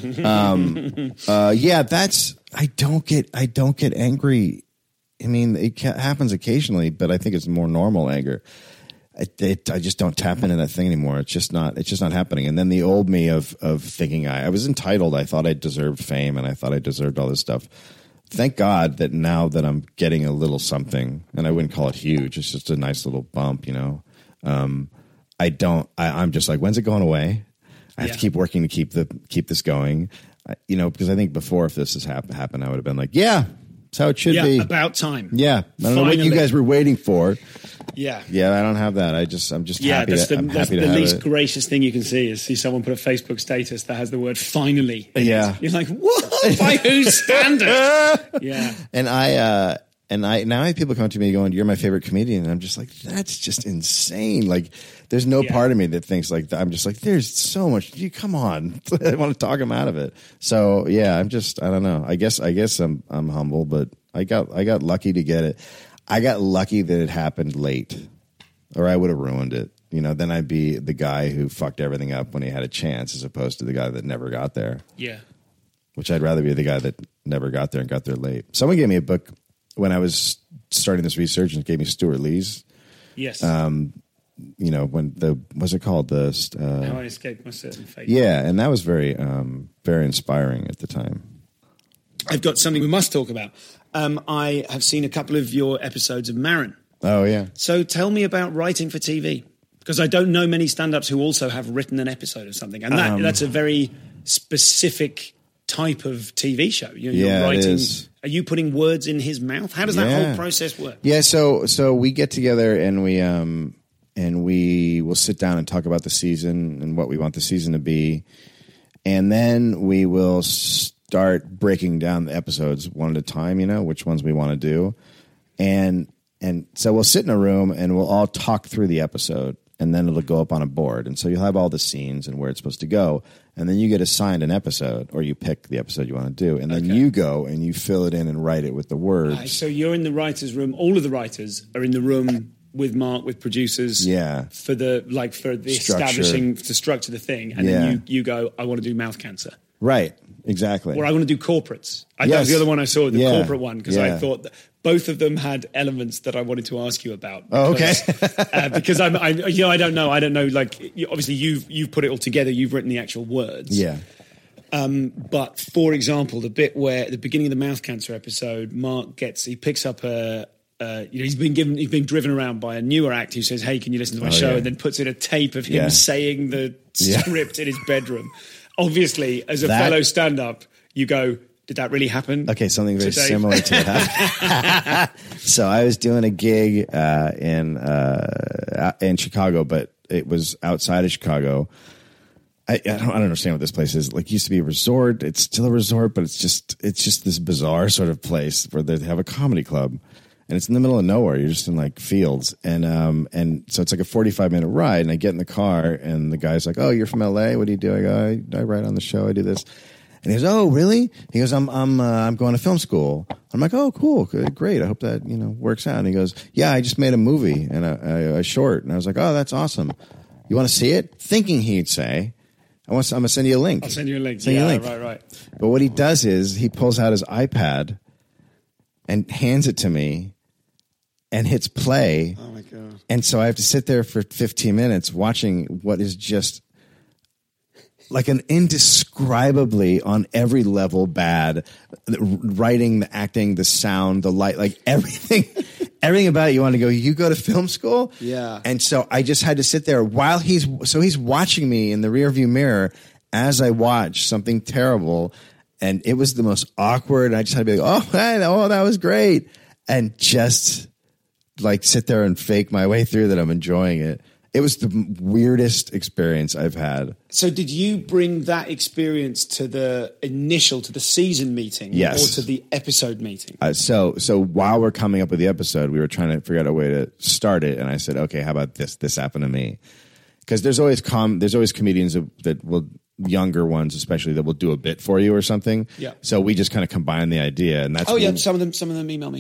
Speaker 5: um, uh, yeah, that's, I don't get, I don't get angry. I mean, it happens occasionally, but I think it's more normal anger. It, it, I just don't tap into that thing anymore. It's just not. It's just not happening. And then the old me of of thinking I, I was entitled. I thought I deserved fame, and I thought I deserved all this stuff. Thank God that now that I'm getting a little something, and I wouldn't call it huge. It's just a nice little bump, you know. Um, I don't. I, I'm just like, when's it going away? I have
Speaker 4: yeah.
Speaker 5: to keep working to keep the keep this going. I, you know, because I think before, if this has hap- happened, I would have been like, yeah. That's how it should
Speaker 4: yeah,
Speaker 5: be.
Speaker 4: About time.
Speaker 5: Yeah. I don't
Speaker 4: Finally.
Speaker 5: know what you guys were waiting for.
Speaker 4: Yeah.
Speaker 5: Yeah, I don't have that. I just, I'm just
Speaker 4: yeah,
Speaker 5: happy
Speaker 4: that's
Speaker 5: to,
Speaker 4: the,
Speaker 5: I'm
Speaker 4: that's
Speaker 5: happy to
Speaker 4: the
Speaker 5: have
Speaker 4: least
Speaker 5: it.
Speaker 4: gracious thing you can see is see someone put a Facebook status that has the word finally. in
Speaker 5: Yeah.
Speaker 4: it. You're like, what? By whose standard? Yeah.
Speaker 5: And I, uh, And I now I have people come to me going, "You're my favorite comedian," and I'm just like, "That's just insane!" Like, there's no yeah. part of me that thinks like that. I'm just like, "There's so much." You come on, I want to talk him out of it. So yeah, I'm just I don't know. I guess I guess I'm I'm humble, but I got I got lucky to get it. I got lucky that it happened late, or I would have ruined it. You know, then I'd be the guy who fucked everything up when he had a chance, as opposed to the guy that never got there.
Speaker 1: Yeah,
Speaker 5: which I'd rather be the guy that never got there and got there late. Someone gave me a book when I was starting this research and gave me Stuart Lee's.
Speaker 1: Yes.
Speaker 5: Um, you know, when the, what's it called? The, uh,
Speaker 1: How I Escaped My Certain Fate.
Speaker 5: Yeah. And that was very, um, very inspiring at the time.
Speaker 4: I've got something we must talk about. Um, I have seen a couple of your episodes of Maron.
Speaker 5: Oh yeah.
Speaker 4: So tell me about writing for T V, because I don't know many stand-ups who also have written an episode of something. And that, um, that's a very specific type of T V show. You're,
Speaker 5: yeah,
Speaker 4: you're writing.
Speaker 5: It is.
Speaker 4: Are you putting words in his mouth? How does that
Speaker 5: yeah.
Speaker 4: whole process work?
Speaker 5: Yeah, so so we get together and we um and we will sit down and talk about the season and what we want the season to be, and then we will start breaking down the episodes one at a time. You know, which ones we want to do, and and so we'll sit in a room and we'll all talk through the episode. And then it'll go up on a board. And so you'll have all the scenes and where it's supposed to go. And then you get assigned an episode, or you pick the episode you want to do. And then okay. you go and you fill it in and write it with the words.
Speaker 4: Right, so you're in the writer's room. All of the writers are in the room with Mark, with producers.
Speaker 5: Yeah.
Speaker 4: For the, like, for the structure. establishing, to structure the thing. And
Speaker 5: yeah.
Speaker 4: then you, you go, I want to do mouth cancer.
Speaker 5: Right. Exactly.
Speaker 4: Or I want to do corporates. I,
Speaker 5: yes.
Speaker 4: That was the other one I saw, the
Speaker 5: yeah.
Speaker 4: corporate one, because
Speaker 5: yeah.
Speaker 4: I thought that both of them had elements that I wanted to ask you about.
Speaker 5: Because, oh,
Speaker 4: okay. uh, because I'm, I, you know, I don't know. I don't know. Like, you, obviously, you've you've put it all together. You've written the actual words.
Speaker 5: Yeah.
Speaker 4: Um, but for example, the bit where at the beginning of the mouth cancer episode, Mark gets he picks up a. Uh, you know, he's been given, he's been driven around by a newer actor who says, "Hey, can you listen to my
Speaker 5: oh,
Speaker 4: show?"
Speaker 5: Yeah.
Speaker 4: And then puts in a tape of him
Speaker 5: yeah. saying
Speaker 4: the script yeah. in his bedroom. Obviously, as a
Speaker 5: that,
Speaker 4: fellow stand-up, you go, did that really happen?
Speaker 5: Okay, something very similar to that. So I was doing a gig uh, in uh, in Chicago, but it was outside of Chicago. I, I, don't, I don't understand what this place is. Like, it used to be a resort. It's still a resort, but it's just it's just this bizarre sort of place where they have a comedy club, and it's in the middle of nowhere. You're just in like fields, and um and so it's like a forty-five minute ride. And I get in the car, and the guy's like, "Oh, you're from L A? What do you do?" I go, "I, I write on the show. I do this." And he goes, "Oh, really?" He goes, "I'm I'm uh, I'm going to film school." I'm like, "Oh, cool, good, great. I hope that you know works out." And he goes, "Yeah, I just made a movie and a, a, a short." And I was like, "Oh, that's awesome. You want to see it?" Thinking he'd say, "I want. I'm gonna send you a link."
Speaker 4: I'll send you a link.
Speaker 5: Send
Speaker 4: yeah,
Speaker 5: you a link.
Speaker 4: right, right.
Speaker 5: But what he does is he pulls out his iPad and hands it to me and hits play.
Speaker 4: Oh my god!
Speaker 5: And so I have to sit there for fifteen minutes watching what is just like an indescribably on every level bad the writing, the acting, the sound, the light, like everything, everything about it. You want to go, you go to film school.
Speaker 4: Yeah.
Speaker 5: And so I just had to sit there while he's, so he's watching me in the rearview mirror as I watch something terrible. And it was the most awkward. I just had to be like, oh, man, oh, that was great. And just like sit there and fake my way through that I'm enjoying it. It was the weirdest experience I've had.
Speaker 4: So did you bring that experience to the initial, to the season meeting?
Speaker 5: Yes.
Speaker 4: Or to the episode meeting?
Speaker 5: Uh, so so while we're coming up with the episode, we were trying to figure out a way to start it. And I said, okay, how about this? This happened to me. Because there's always com- there's always comedians that, that will, younger ones especially, that will do a bit for you or something.
Speaker 4: Yeah.
Speaker 5: So we just kind of combine the idea. And that's
Speaker 4: Oh, yeah,
Speaker 5: we,
Speaker 4: some of them some of them email me.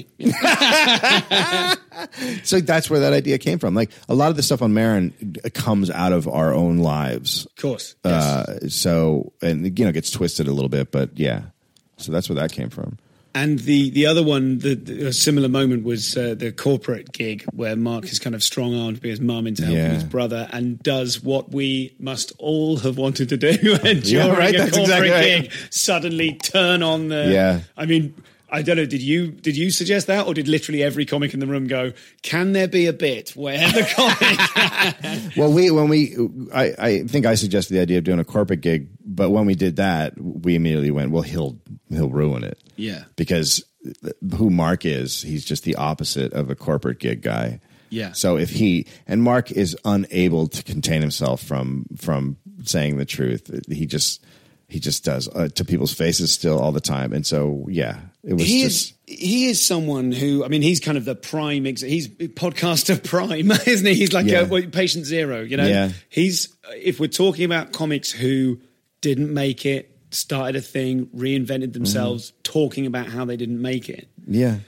Speaker 4: Yeah.
Speaker 5: So that's where that idea came from. Like a lot of the stuff on Maron comes out of our own lives.
Speaker 4: Of course. Yes.
Speaker 5: Uh, so, and you know, it gets twisted a little bit, but yeah. So that's where that came from.
Speaker 4: And the, the other one, the, the a similar moment was uh, the corporate gig where Mark is kind of strong-armed by his mum into helping
Speaker 5: Yeah.
Speaker 4: his brother and does what we must all have wanted to do and during
Speaker 5: Yeah, right,
Speaker 4: a
Speaker 5: that's
Speaker 4: corporate
Speaker 5: exactly right.
Speaker 4: gig suddenly turn on the...
Speaker 5: Yeah.
Speaker 4: I mean... I don't know, did you did you suggest that, or did literally every comic in the room go, can there be a bit where the comic...
Speaker 5: Well, we when we I, I think I suggested the idea of doing a corporate gig, but when we did that, we immediately went, well, he'll he'll ruin it.
Speaker 4: Yeah.
Speaker 5: Because who Mark is, he's just the opposite of a corporate gig guy.
Speaker 4: Yeah.
Speaker 5: So if he and Mark is unable to contain himself from from saying the truth, he just he just does uh, to people's faces still all the time. And so, yeah, it was
Speaker 4: he
Speaker 5: just.
Speaker 4: Is, he is someone who, I mean, he's kind of the prime, ex- he's podcaster prime, isn't he? He's like
Speaker 5: Yeah.
Speaker 4: a, well, patient zero, you know?
Speaker 5: Yeah.
Speaker 4: He's, if we're talking about comics who didn't make it, started a thing, reinvented themselves, mm-hmm. talking about how they didn't make it.
Speaker 5: Yeah.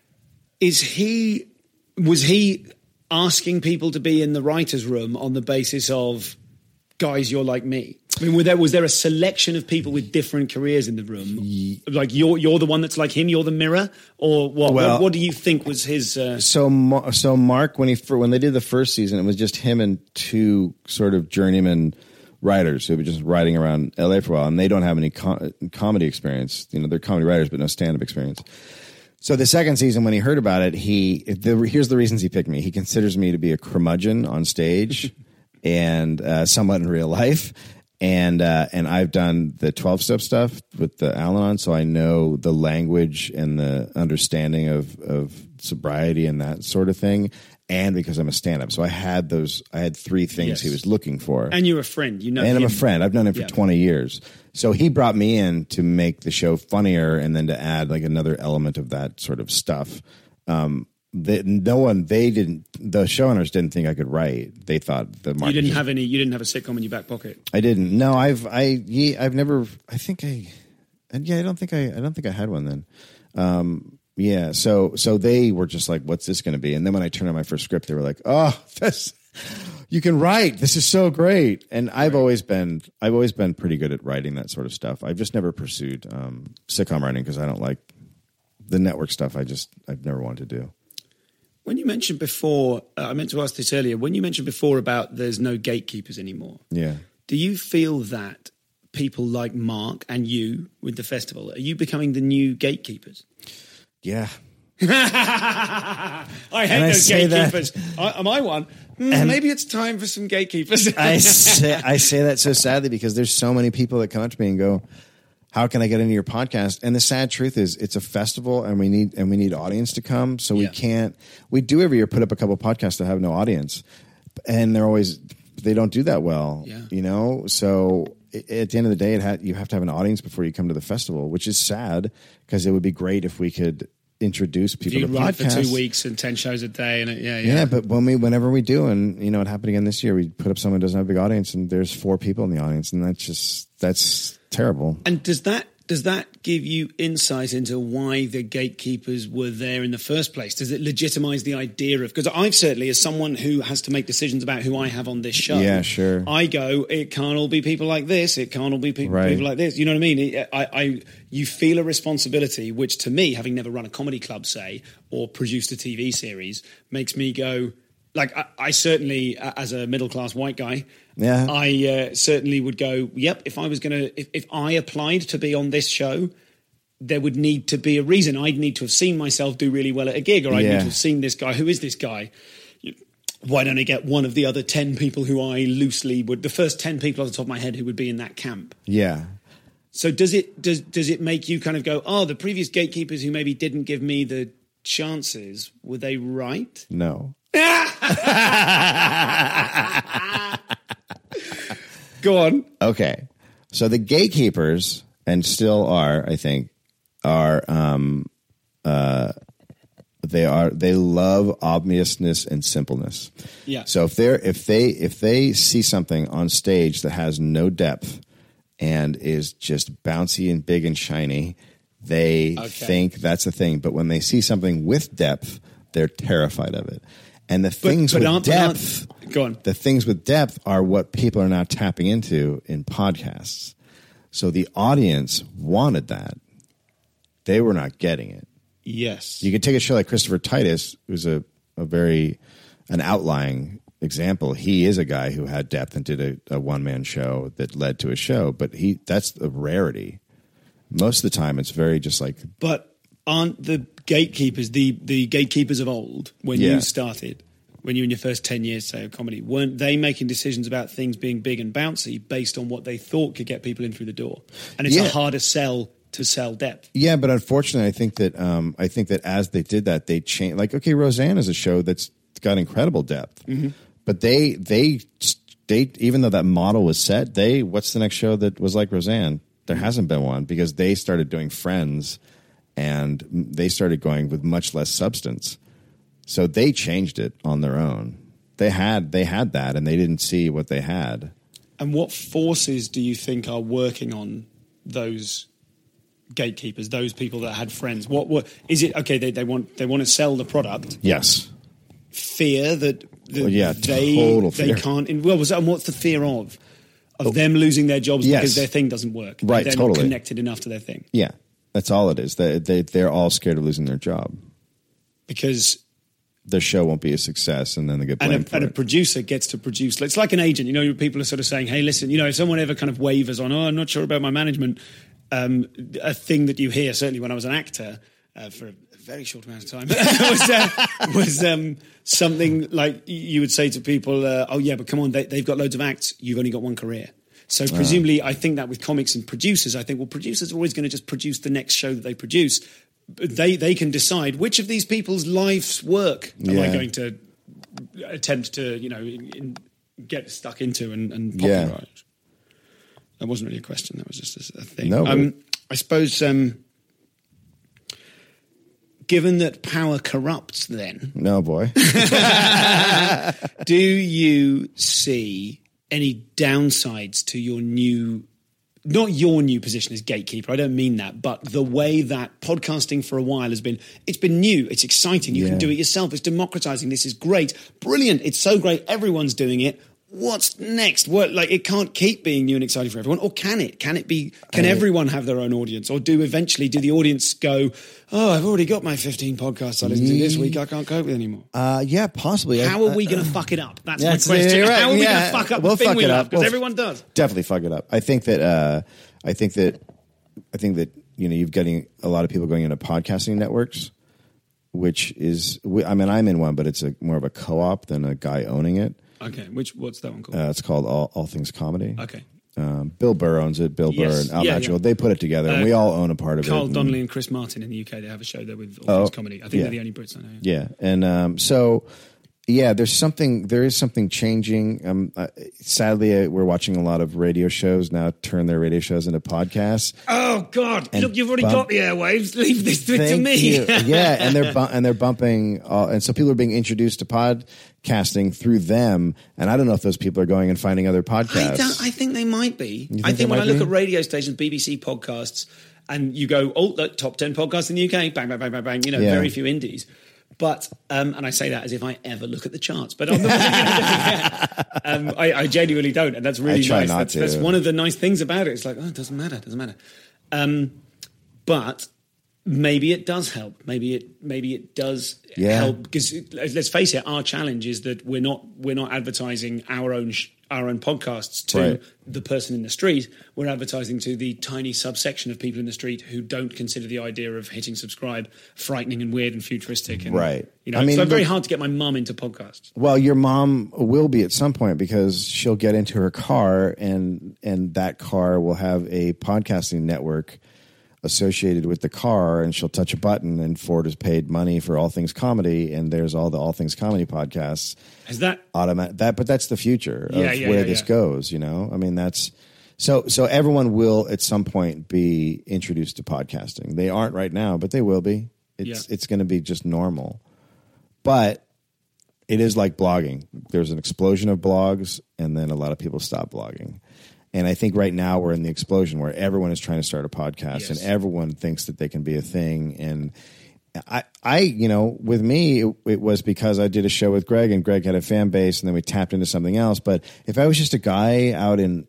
Speaker 4: Is he, was he asking people to be in the writer's room on the basis of, guys, you're like me? I mean, was there, was there a selection of people with different careers in the room? Like you're you're the one that's like him, you're the mirror, or what?
Speaker 5: Well,
Speaker 4: what, what do you think was his? Uh...
Speaker 5: So, so Mark, when he when they did the first season, it was just him and two sort of journeyman writers who were just writing around L A for a while, and they don't have any com- comedy experience. You know, they're comedy writers, but no stand-up experience. So the second season, when he heard about it, he the, here's the reasons he picked me. He considers me to be a curmudgeon on stage and uh, somewhat in real life. And uh, and I've done the twelve-step stuff with the Al-Anon, so I know the language and the understanding of, of sobriety and that sort of thing. And because I'm a stand-up, so I had those. I had three things
Speaker 4: yes.
Speaker 5: he was looking for.
Speaker 4: And you're a friend, you know.
Speaker 5: And
Speaker 4: him.
Speaker 5: I'm a friend. I've known him for yeah. twenty years. So he brought me in to make the show funnier, and then to add like another element of that sort of stuff. Um, that no one, they didn't. The showrunners didn't think I could write. They thought the market.
Speaker 4: You didn't
Speaker 5: just,
Speaker 4: have any. You didn't have a sitcom in your back pocket.
Speaker 5: I didn't. No, I've. I. Yeah, I've never. I think I. And yeah, I don't think I. I don't think I had one then. Um, yeah. So. So they were just like, "What's this going to be?" And then when I turned on my first script, they were like, "Oh, this. You can write. This is so great." And I've right. always been. I've always been pretty good at writing that sort of stuff. I've just never pursued um, sitcom writing because I don't like the network stuff. I just. I've never wanted to do.
Speaker 4: When you mentioned before, uh, I meant to ask this earlier, when you mentioned before about there's no gatekeepers anymore.
Speaker 5: Yeah.
Speaker 4: Do you feel that people like Mark and you with the festival, are you becoming the new gatekeepers?
Speaker 5: Yeah.
Speaker 4: I hate those gatekeepers. I, am I one? Mm, maybe it's time for some gatekeepers.
Speaker 5: I, say, I say that so sadly because there's so many people that come up to me and go, how can I get into your podcast? And the sad truth is it's a festival and we need and we need audience to come. So we yeah. can't we do every year put up a couple podcasts that have no audience. And they're always they don't do that well.
Speaker 4: Yeah.
Speaker 5: You know? So it, at the end of the day it ha- you have to have an audience before you come to the festival, which is sad because it would be great if we could introduce people
Speaker 4: you
Speaker 5: to
Speaker 4: run
Speaker 5: podcasts.
Speaker 4: It for two weeks and ten shows a day and it, yeah, yeah.
Speaker 5: Yeah, but when we whenever we do, and you know it happened again this year, we put up someone who doesn't have a big audience and there's four people in the audience and that's just that's terrible.
Speaker 4: And does that does that give you insight into why the gatekeepers were there in the first place? Does it legitimize the idea of, because I've certainly, as someone who has to make decisions about who I have on this show,
Speaker 5: yeah, sure,
Speaker 4: I go, it can't all be people like this, it can't all be pe-
Speaker 5: right.
Speaker 4: people like this. You know what I mean? It, I, I, you feel a responsibility, which to me, having never run a comedy club, say, or produced a T V series, makes me go. Like, I, I certainly, uh, as a middle-class white guy,
Speaker 5: yeah.
Speaker 4: I uh, certainly would go, yep, if I was going to, if, if I applied to be on this show, there would need to be a reason. I'd need to have seen myself do really well at a gig, or I'd
Speaker 5: yeah.
Speaker 4: need to have seen this guy. Who is this guy? Why don't I get one of the other ten people who I loosely would, the first ten people off the top of my head who would be in that camp?
Speaker 5: Yeah.
Speaker 4: So does it, does, does it make you kind of go, oh, the previous gatekeepers who maybe didn't give me the chances, were they right?
Speaker 5: No.
Speaker 4: Go on.
Speaker 5: Okay. So the gatekeepers, and still are, I think, are um uh they are they love obviousness and simpleness.
Speaker 4: Yeah.
Speaker 5: So if they're if they if they see something on stage that has no depth and is just bouncy and big and shiny, they okay. think that's a thing. But when they see something with depth, they're terrified of it. And the things but, but with depth,
Speaker 4: go on.
Speaker 5: The things with depth are what people are now tapping into in podcasts. So the audience wanted that. They were not getting it.
Speaker 4: Yes.
Speaker 5: You could take a show like Christopher Titus, who's a, a very, an outlying example. He is a guy who had depth and did a, a one-man show that led to a show, but he that's a rarity. Most of the time it's very just like...
Speaker 4: But aren't the gatekeepers, the, the gatekeepers of old, when
Speaker 5: yeah.
Speaker 4: you started, when you were in your first ten years, say, of comedy, weren't they making decisions about things being big and bouncy based on what they thought could get people in through the door? And it's
Speaker 5: yeah.
Speaker 4: a harder sell to sell depth.
Speaker 5: Yeah, but unfortunately, I think that um, I think that as they did that, they changed. Like, okay, Roseanne is a show that's got incredible depth,
Speaker 4: mm-hmm.
Speaker 5: but they they they even though that model was set, they what's the next show that was like Roseanne? There hasn't been one because they started doing Friends and they started going with much less substance. So they changed it on their own. They had they had that and they didn't see what they had.
Speaker 4: And what forces do you think are working on those gatekeepers, those people that had Friends? What what is it? Okay, they, they want they want to sell the product.
Speaker 5: Yes.
Speaker 4: Fear that, that
Speaker 5: well, yeah,
Speaker 4: they
Speaker 5: total fear.
Speaker 4: they can't. Well, was that, and what's the fear of? Of oh. them losing their jobs
Speaker 5: yes.
Speaker 4: because their thing doesn't work.
Speaker 5: Right,
Speaker 4: they're
Speaker 5: totally.
Speaker 4: not connected enough to their thing.
Speaker 5: Yeah, that's all it is. They, they, they're all scared of losing their job.
Speaker 4: Because
Speaker 5: their show won't be a success and then they get blamed
Speaker 4: and a,
Speaker 5: for
Speaker 4: and
Speaker 5: it.
Speaker 4: a producer gets to produce. It's like an agent. You know, people are sort of saying, hey, listen, you know, if someone ever kind of wavers on, oh, I'm not sure about my management, um, a thing that you hear, certainly when I was an actor, uh, for a very short amount of time, was, uh, was um, something like you would say to people, uh, oh, yeah, but come on, they, they've got loads of acts. You've only got one career. So presumably, uh. I think that with comics and producers, I think, well, producers are always going to just produce the next show that they produce. They they can decide which of these people's life's work am
Speaker 5: yeah.
Speaker 4: I going to attempt to, you know, in, in, get stuck into and, and popularize. Yeah. That wasn't really a question. That was just a, a thing.
Speaker 5: No,
Speaker 4: um, I suppose, um, given that power corrupts then...
Speaker 5: No, boy.
Speaker 4: Do you see any downsides to your new... Not your new position as gatekeeper, I don't mean that, but the way that podcasting for a while has been, it's been new, it's exciting, you
Speaker 5: yeah.
Speaker 4: can do it yourself, it's democratizing, this is great, brilliant, it's so great, everyone's doing it. What's next? What, like, it can't keep being new and exciting for everyone, or can it? Can it be, can uh, everyone have their own audience? Or do eventually, do the audience go, oh, I've already got my fifteen podcasts I listen to this week, I can't cope with anymore?
Speaker 5: Uh, yeah, possibly.
Speaker 4: How
Speaker 5: I,
Speaker 4: are we
Speaker 5: uh,
Speaker 4: going to fuck it up? That's
Speaker 5: yeah,
Speaker 4: my question.
Speaker 5: Right.
Speaker 4: How are we
Speaker 5: yeah.
Speaker 4: going to fuck up
Speaker 5: we'll
Speaker 4: the thing
Speaker 5: fuck
Speaker 4: we
Speaker 5: it
Speaker 4: love?
Speaker 5: up.
Speaker 4: Because
Speaker 5: we'll
Speaker 4: everyone does.
Speaker 5: Definitely fuck it up. I think that, uh, I think that, I think that, you know, you've getting a lot of people going into podcasting networks, which is, I mean, I'm in one, but it's a more of a co-op than a guy owning it.
Speaker 4: Okay, which what's that one called?
Speaker 5: Uh, it's called All, All Things Comedy.
Speaker 4: Okay.
Speaker 5: Um, Bill Burr owns it. Bill
Speaker 4: Yes.
Speaker 5: Burr and Al
Speaker 4: Yeah,
Speaker 5: Macchio.
Speaker 4: yeah.
Speaker 5: They put it together, and
Speaker 4: Uh,
Speaker 5: we all own a part of
Speaker 4: Carl
Speaker 5: it. and-
Speaker 4: Donnelly and Chris Martin in the U K, they have a show there with All
Speaker 5: Oh,
Speaker 4: Things Comedy. I think
Speaker 5: yeah.
Speaker 4: they're the only Brits I know. Yeah.
Speaker 5: Yeah, and um, so yeah, there's something. There is something changing. Um, uh, sadly, uh, we're watching a lot of radio shows now turn their radio shows into podcasts.
Speaker 4: Oh God!
Speaker 5: And
Speaker 4: Look, you've already
Speaker 5: bump-
Speaker 4: got the airwaves. Leave this to, to
Speaker 5: Thank
Speaker 4: me.
Speaker 5: you. Yeah, and they're bu- and they're bumping, all, and so people are being introduced to podcasting through them. And I don't know if those people are going and finding other podcasts.
Speaker 4: I, don't, I think they might be.
Speaker 5: think
Speaker 4: I
Speaker 5: they
Speaker 4: think when
Speaker 5: might
Speaker 4: I look
Speaker 5: be?
Speaker 4: at radio stations, B B C podcasts, and you go, oh, look, top ten podcasts in the U K, bang, bang, bang, bang, bang. You know,
Speaker 5: Yeah.
Speaker 4: very few indies. But um, and I say that as if I ever look at the charts, but I'm not, um, I, I genuinely don't, and that's really
Speaker 5: I try
Speaker 4: nice.
Speaker 5: not
Speaker 4: That's,
Speaker 5: to.
Speaker 4: that's one of the nice things about it. It's like, oh, it doesn't matter, it doesn't matter. Um, but maybe it does help. Maybe it maybe it does
Speaker 5: Yeah.
Speaker 4: help because let's face it, our challenge is that we're not we're not advertising our own sh- our own podcasts to
Speaker 5: Right.
Speaker 4: the person in the street. We're advertising to the tiny subsection of people in the street who don't consider the idea of hitting subscribe frightening and weird and futuristic. And,
Speaker 5: Right.
Speaker 4: You know,
Speaker 5: I mean,
Speaker 4: so it's very
Speaker 5: look-
Speaker 4: hard to get my mum into podcasts.
Speaker 5: Well, your mom will be at some point because she'll get into her car, and and that car will have a podcasting network associated with the car, and she'll touch a button, and Ford has paid money for All Things Comedy, and there's all the All Things Comedy podcasts.
Speaker 4: Is that
Speaker 5: Automatic that, but that's the future of
Speaker 4: Yeah, yeah,
Speaker 5: where
Speaker 4: yeah,
Speaker 5: this
Speaker 4: yeah.
Speaker 5: goes. You know, I mean, that's so. So everyone will at some point be introduced to podcasting. They aren't right now, but they will be. It's
Speaker 4: Yeah.
Speaker 5: it's going to be just normal. But it is like blogging. There's an explosion of blogs, and then a lot of people stop blogging. And I think right now we're in the explosion where everyone is trying to start a podcast,
Speaker 4: Yes.
Speaker 5: and everyone thinks that they can be a thing. And I, I, you know, with me, it, it was because I did a show with Greg, and Greg had a fan base, and then we tapped into something else. But if I was just a guy out in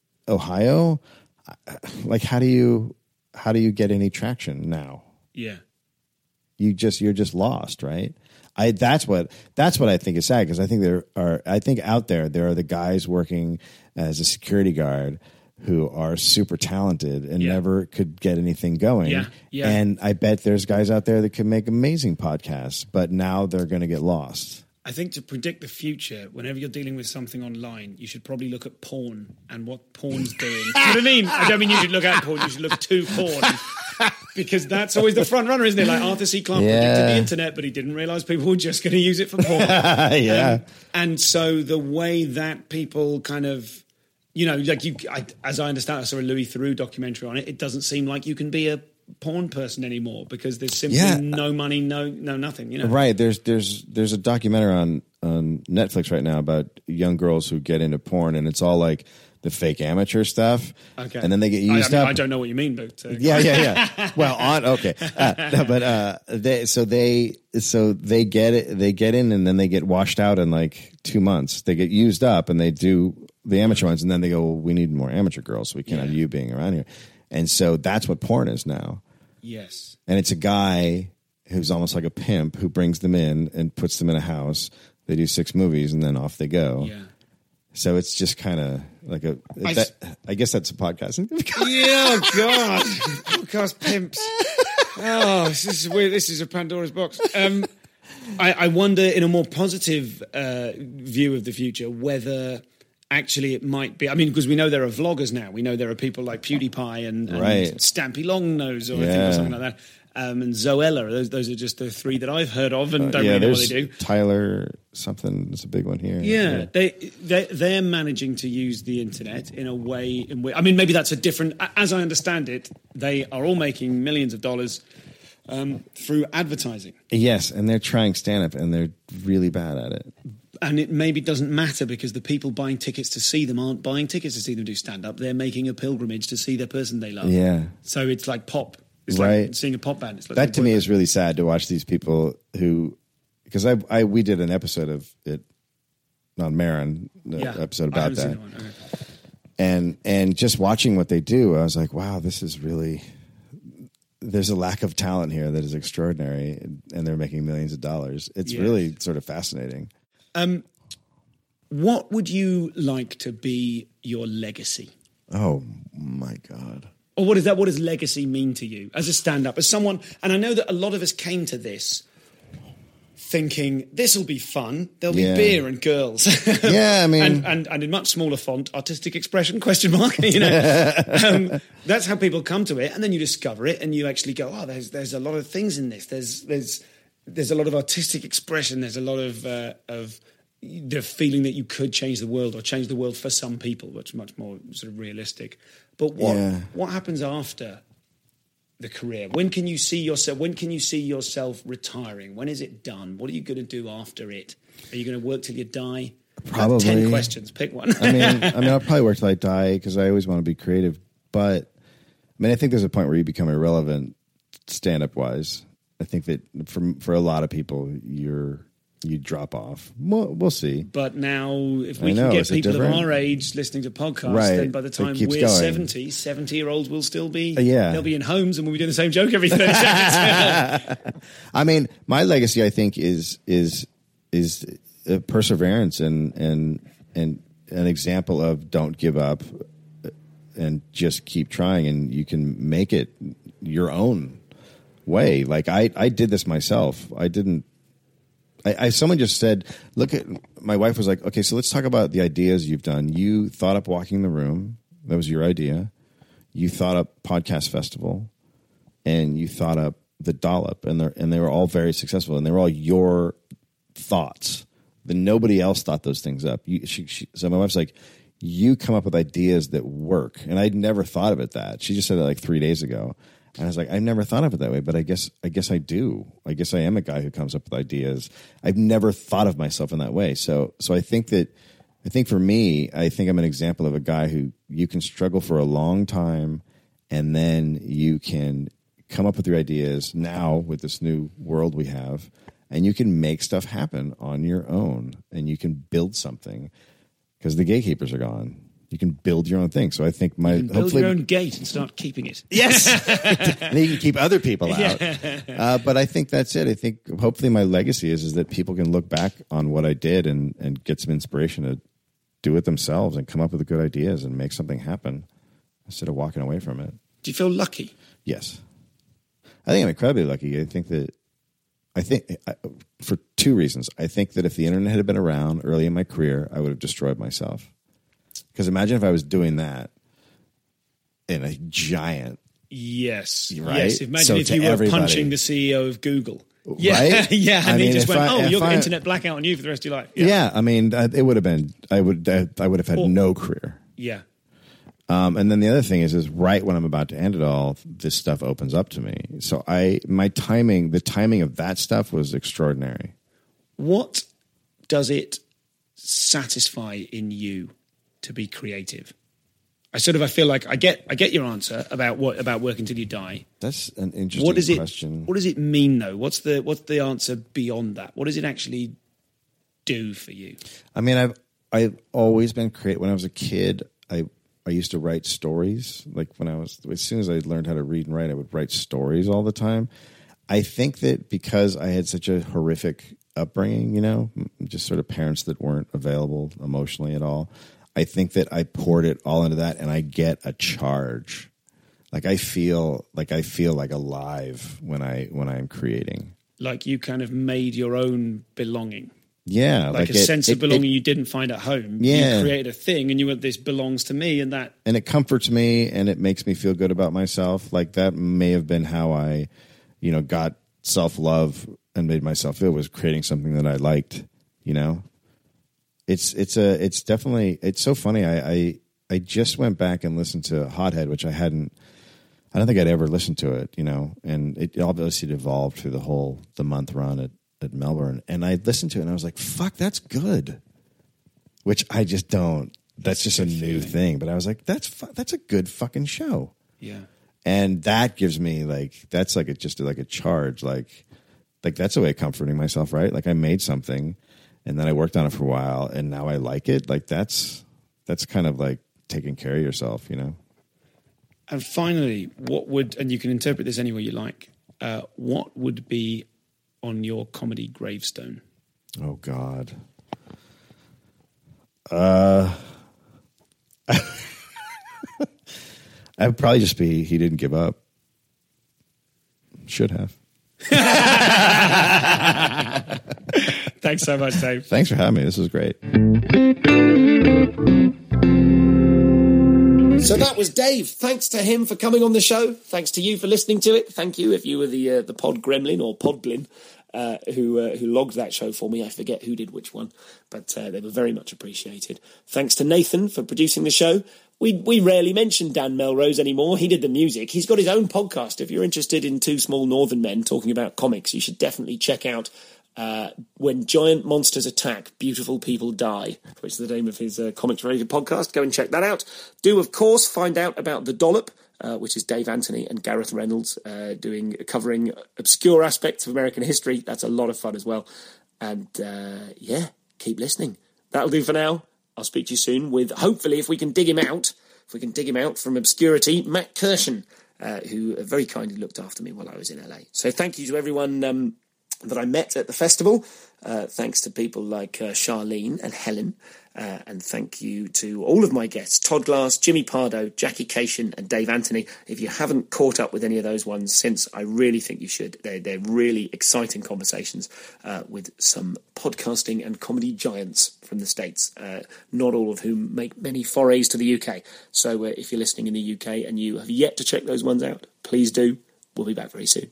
Speaker 5: Ohio, like how do you, how do you get any traction now?
Speaker 4: yeah.
Speaker 5: You just you're just lost, right? I that's what that's what I think is sad, because I think there are I think out there there are the guys working as a security guard who are super talented and
Speaker 4: Yeah.
Speaker 5: never could get anything going.
Speaker 4: Yeah, yeah.
Speaker 5: And I bet there's guys out there that can make amazing podcasts, but now they're going to get lost.
Speaker 4: I think to predict the future, whenever you're dealing with something online, you should probably look at porn and what porn's doing. Do you know what I mean? I don't mean you should look at porn, you should look to porn. Because that's always the front runner, isn't it? Like Arthur C. Clarke
Speaker 5: Yeah.
Speaker 4: predicted the internet, but he didn't realize people were just going to use it for porn.
Speaker 5: yeah.
Speaker 4: Um, and so the way that people kind of, you know, like you, I, as I understand, I saw a Louis Theroux documentary on it. It doesn't seem like you can be a porn person anymore because there's simply
Speaker 5: Yeah.
Speaker 4: no money, no, no nothing. You know,
Speaker 5: Right. There's there's there's a documentary on on Netflix right now about young girls who get into porn, and it's all like the fake amateur stuff.
Speaker 4: Okay.
Speaker 5: And then they get used
Speaker 4: I, I mean,
Speaker 5: up.
Speaker 4: I don't know what you mean, but uh,
Speaker 5: Yeah, yeah, yeah. Well, on okay, uh, no, but uh, they so they so they get it. They get in, and then they get washed out in like two months. They get used up, and they do the amateur ones, and then they go, well, "We need more amateur girls, so we can't
Speaker 4: Yeah.
Speaker 5: have you being around here." And so that's what porn is now.
Speaker 4: yes,
Speaker 5: And it's a guy who's almost like a pimp who brings them in and puts them in a house. They do six movies, and then off they go.
Speaker 4: yeah.
Speaker 5: So it's just kind of like a.
Speaker 4: I
Speaker 5: That, I guess that's a podcast.
Speaker 4: Yeah, oh God, podcast pimps. Oh, this is weird. This is a Pandora's box. Um, I, I wonder, in a more positive uh, view of the future, whether actually it might be. I mean, because we know there are vloggers now. We know there are people like PewDiePie and, and
Speaker 5: Right.
Speaker 4: Stampy Longnose, or I think,
Speaker 5: Yeah.
Speaker 4: or something like that. Um, and Zoella. Those, those are just the three that I've heard of and don't
Speaker 5: yeah,
Speaker 4: really know what
Speaker 5: there's
Speaker 4: they do.
Speaker 5: Tyler something. It's a big one here.
Speaker 4: Yeah, they, they they're managing to use the internet in a way in which, I mean, maybe that's a different. As I understand it, they are all making millions of dollars um, through advertising,
Speaker 5: Yes, and they're trying stand up, and they're really bad at it.
Speaker 4: and it maybe doesn't matter because the people buying tickets to see them aren't buying tickets to see them do stand up. They're making a pilgrimage to see the person they love.
Speaker 5: Yeah.
Speaker 4: So it's like pop. It's
Speaker 5: Right.
Speaker 4: like seeing a pop band. It's like
Speaker 5: That to me
Speaker 4: boy
Speaker 5: is really sad to watch these people who, because I, I we did an episode of it on Maron, an
Speaker 4: band. Yeah,
Speaker 5: episode
Speaker 4: I
Speaker 5: about
Speaker 4: haven't seen
Speaker 5: that,
Speaker 4: that one. Okay.
Speaker 5: and and just watching what they do, I was like, wow, this is really. There's a lack of talent here that is extraordinary, and they're making millions of dollars. It's
Speaker 4: Yes.
Speaker 5: really sort of fascinating.
Speaker 4: Um, what would you like to be your legacy?
Speaker 5: Oh my God.
Speaker 4: Or what is that? What does legacy mean to you as a stand-up, as someone? And I know that a lot of us came to this thinking this will be fun. There'll
Speaker 5: Yeah.
Speaker 4: be beer and girls.
Speaker 5: Yeah, I mean-
Speaker 4: and, and and in much smaller font, artistic expression question mark. You know, um, that's how people come to it, and then you discover it, and you actually go, oh, there's there's a lot of things in this. There's there's there's a lot of artistic expression. There's a lot of uh, of the feeling that you could change the world or change the world for some people, which is much more sort of realistic. But what
Speaker 5: Yeah.
Speaker 4: what happens after the career? When can you see yourself? When can you see yourself retiring? When is it done? What are you going to do after it? Are you going to work till you die?
Speaker 5: Probably.
Speaker 4: ten questions. Pick one.
Speaker 5: I mean, I mean, I'll probably work till I die because I always want to be creative. But I mean, I think there's a point where you become irrelevant stand-up wise. I think that for for a lot of people, you're you drop off. We'll, we'll see.
Speaker 4: But now, if we
Speaker 5: I know,
Speaker 4: can get
Speaker 5: is it
Speaker 4: people of
Speaker 5: different?
Speaker 4: our age listening to podcasts,
Speaker 5: Right.
Speaker 4: then by the
Speaker 5: It
Speaker 4: time
Speaker 5: keeps
Speaker 4: we're
Speaker 5: going.
Speaker 4: seventy, seventy-year-olds will still be,
Speaker 5: Uh, yeah.
Speaker 4: they'll be in homes and we'll be doing the same joke every thirty seconds.
Speaker 5: I mean, my legacy, I think, is is is uh, perseverance and and and an example of don't give up and just keep trying, and you can make it your own way. Like I, I did this myself. I didn't. I, I someone just said, look at my wife was like, okay, so let's talk about the ideas you've done. You thought up Walking the Room. That was your idea. You thought up Podcast Festival, and you thought up the Dollop, and they and they were all very successful, and they were all your thoughts. Then nobody else thought those things up. You, she, she, so my wife's like, you come up with ideas that work, and I'd never thought of it that. She just said it like three days ago, and I was like, I never thought of it that way, but I guess I guess I do. I guess I am a guy who comes up with ideas. I've never thought of myself in that way. So so I think that I think for me, I think I'm an example of a guy who you can struggle for a long time, and then you can come up with your ideas now with this new world we have, and you can make stuff happen on your own, and you can build something because the gatekeepers are gone. You can build your own thing. So I think my
Speaker 4: You can build
Speaker 5: hopefully
Speaker 4: your own gate and start keeping it.
Speaker 5: yes, and then you can keep other people out. Uh, but I think that's it. I think hopefully my legacy is is that people can look back on what I did and and get some inspiration to do it themselves and come up with good ideas and make something happen instead of walking away from it.
Speaker 4: Do you feel lucky?
Speaker 5: Yes, I think I'm incredibly lucky. I think that I think I, for two reasons. I think that if the internet had been around early in my career, I would have destroyed myself. Because imagine if I was doing that in a giant,
Speaker 4: Yes.
Speaker 5: Right?
Speaker 4: Yes. Imagine
Speaker 5: So
Speaker 4: if
Speaker 5: to
Speaker 4: you were
Speaker 5: everybody.
Speaker 4: punching the C E O of Google. Yeah.
Speaker 5: Right?
Speaker 4: yeah. And
Speaker 5: I
Speaker 4: he
Speaker 5: mean,
Speaker 4: just
Speaker 5: if
Speaker 4: went,
Speaker 5: I-
Speaker 4: oh,
Speaker 5: if
Speaker 4: you've got
Speaker 5: I-
Speaker 4: internet blackout on you for the rest of your life.
Speaker 5: yeah. I mean, uh, it would have been. I would. I, I would have had
Speaker 4: Or-
Speaker 5: no career.
Speaker 4: Yeah.
Speaker 5: Um, and then the other thing is, is right when I'm about to end it all, this stuff opens up to me. So I, my timing, the timing of that stuff was extraordinary.
Speaker 4: What does it satisfy in you to be creative? I sort of, I feel like I get, I get your answer about what, about work until you die.
Speaker 5: That's an interesting
Speaker 4: what does it,
Speaker 5: question.
Speaker 4: What does it mean though? What's the, what's the answer beyond that? What does it actually do for you?
Speaker 5: I mean, I've, I've always been creative. When I was a kid, I, I used to write stories. Like when I was, as soon as I learned how to read and write, I would write stories all the time. I think that because I had such a horrific upbringing, you know, just sort of parents that weren't available emotionally at all, I think that I poured it all into that, and I get a charge. Like I feel, like I feel like alive when I when I'm creating.
Speaker 4: Like you kind of made your own belonging.
Speaker 5: Yeah,
Speaker 4: like,
Speaker 5: like
Speaker 4: a
Speaker 5: it,
Speaker 4: sense
Speaker 5: it,
Speaker 4: of belonging
Speaker 5: it,
Speaker 4: you didn't find at home.
Speaker 5: Yeah,
Speaker 4: you created a thing, and you went, "This belongs to me," and that,
Speaker 5: and it comforts me, and it makes me feel good about myself. Like that may have been how I, you know, got self love and made myself feel, was creating something that I liked. You know. It's it's a it's definitely it's so funny. I, I I just went back and listened to Hothead, which I hadn't. I don't think I'd ever listened to it, you know. And it obviously evolved through the whole the month run at, at Melbourne. And I listened to it and I was like, "Fuck, that's good." Which I just don't. That's, that's just a new feeling. thing. But I was like, "That's fu- that's a good fucking show."
Speaker 4: Yeah.
Speaker 5: And that gives me like that's like a, just like a charge. Like like that's a way of comforting myself, right? Like I made something. And then I worked on it for a while, and now I like it. Like that's that's kind of like taking care of yourself, you know.
Speaker 4: And finally, what would, and you can interpret this any way you like, uh, what would be on your comedy gravestone?
Speaker 5: Oh God. Uh, I'd probably just be he didn't give up. Should have.
Speaker 4: Thanks so much, Dave.
Speaker 5: Thanks for having me. This was great.
Speaker 1: So that was Dave. Thanks to him for coming on the show. Thanks to you for listening to it. Thank you if you were the uh, the pod gremlin or podblin uh, who uh, who logged that show for me. I forget who did which one, but uh, they were very much appreciated. Thanks to Nathan for producing the show. We we rarely mention Dan Melrose anymore. He did the music. He's got his own podcast. If you're interested in two small northern men talking about comics, you should definitely check out uh, When Giant Monsters Attack, Beautiful People Die, which is the name of his uh, comics-related podcast. Go and check that out. Do, of course, find out about The Dollop, uh, which is Dave Anthony and Gareth Reynolds uh, doing covering obscure aspects of American history. That's a lot of fun as well. And, uh, yeah, keep listening. That'll do for now. I'll speak to you soon with, hopefully, if we can dig him out, if we can dig him out from obscurity, Matt Kirshen, uh, who very kindly looked after me while I was in L A. So thank you to everyone um, that I met at the festival. Uh, thanks to people like uh, Charlene and Helen. Uh, and thank you to all of my guests, Todd Glass, Jimmy Pardo, Jackie Cation and Dave Anthony. If you haven't caught up with any of those ones since, I really think you should. They're, they're really exciting conversations uh, with some podcasting and comedy giants from the States, uh, not all of whom make many forays to the U K. So uh, if you're listening in the U K and you have yet to check those ones out, please do. We'll be back very soon.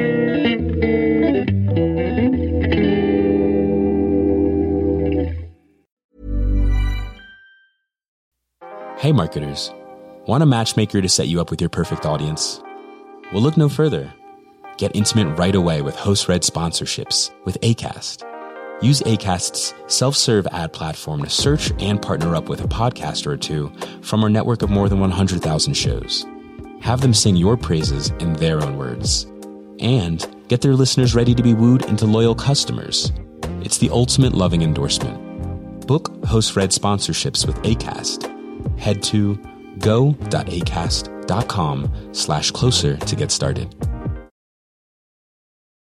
Speaker 7: Hey marketers, want a matchmaker to set you up with your perfect audience? Well, look no further. Get intimate right away with host-read sponsorships with Acast. Use Acast's self-serve ad platform to search and partner up with a podcaster or two from our network of more than one hundred thousand shows. Have them sing your praises in their own words. And get their listeners ready to be wooed into loyal customers. It's the ultimate loving endorsement. Book host-read sponsorships with Acast. Head to go.acast.com slash closer to get started.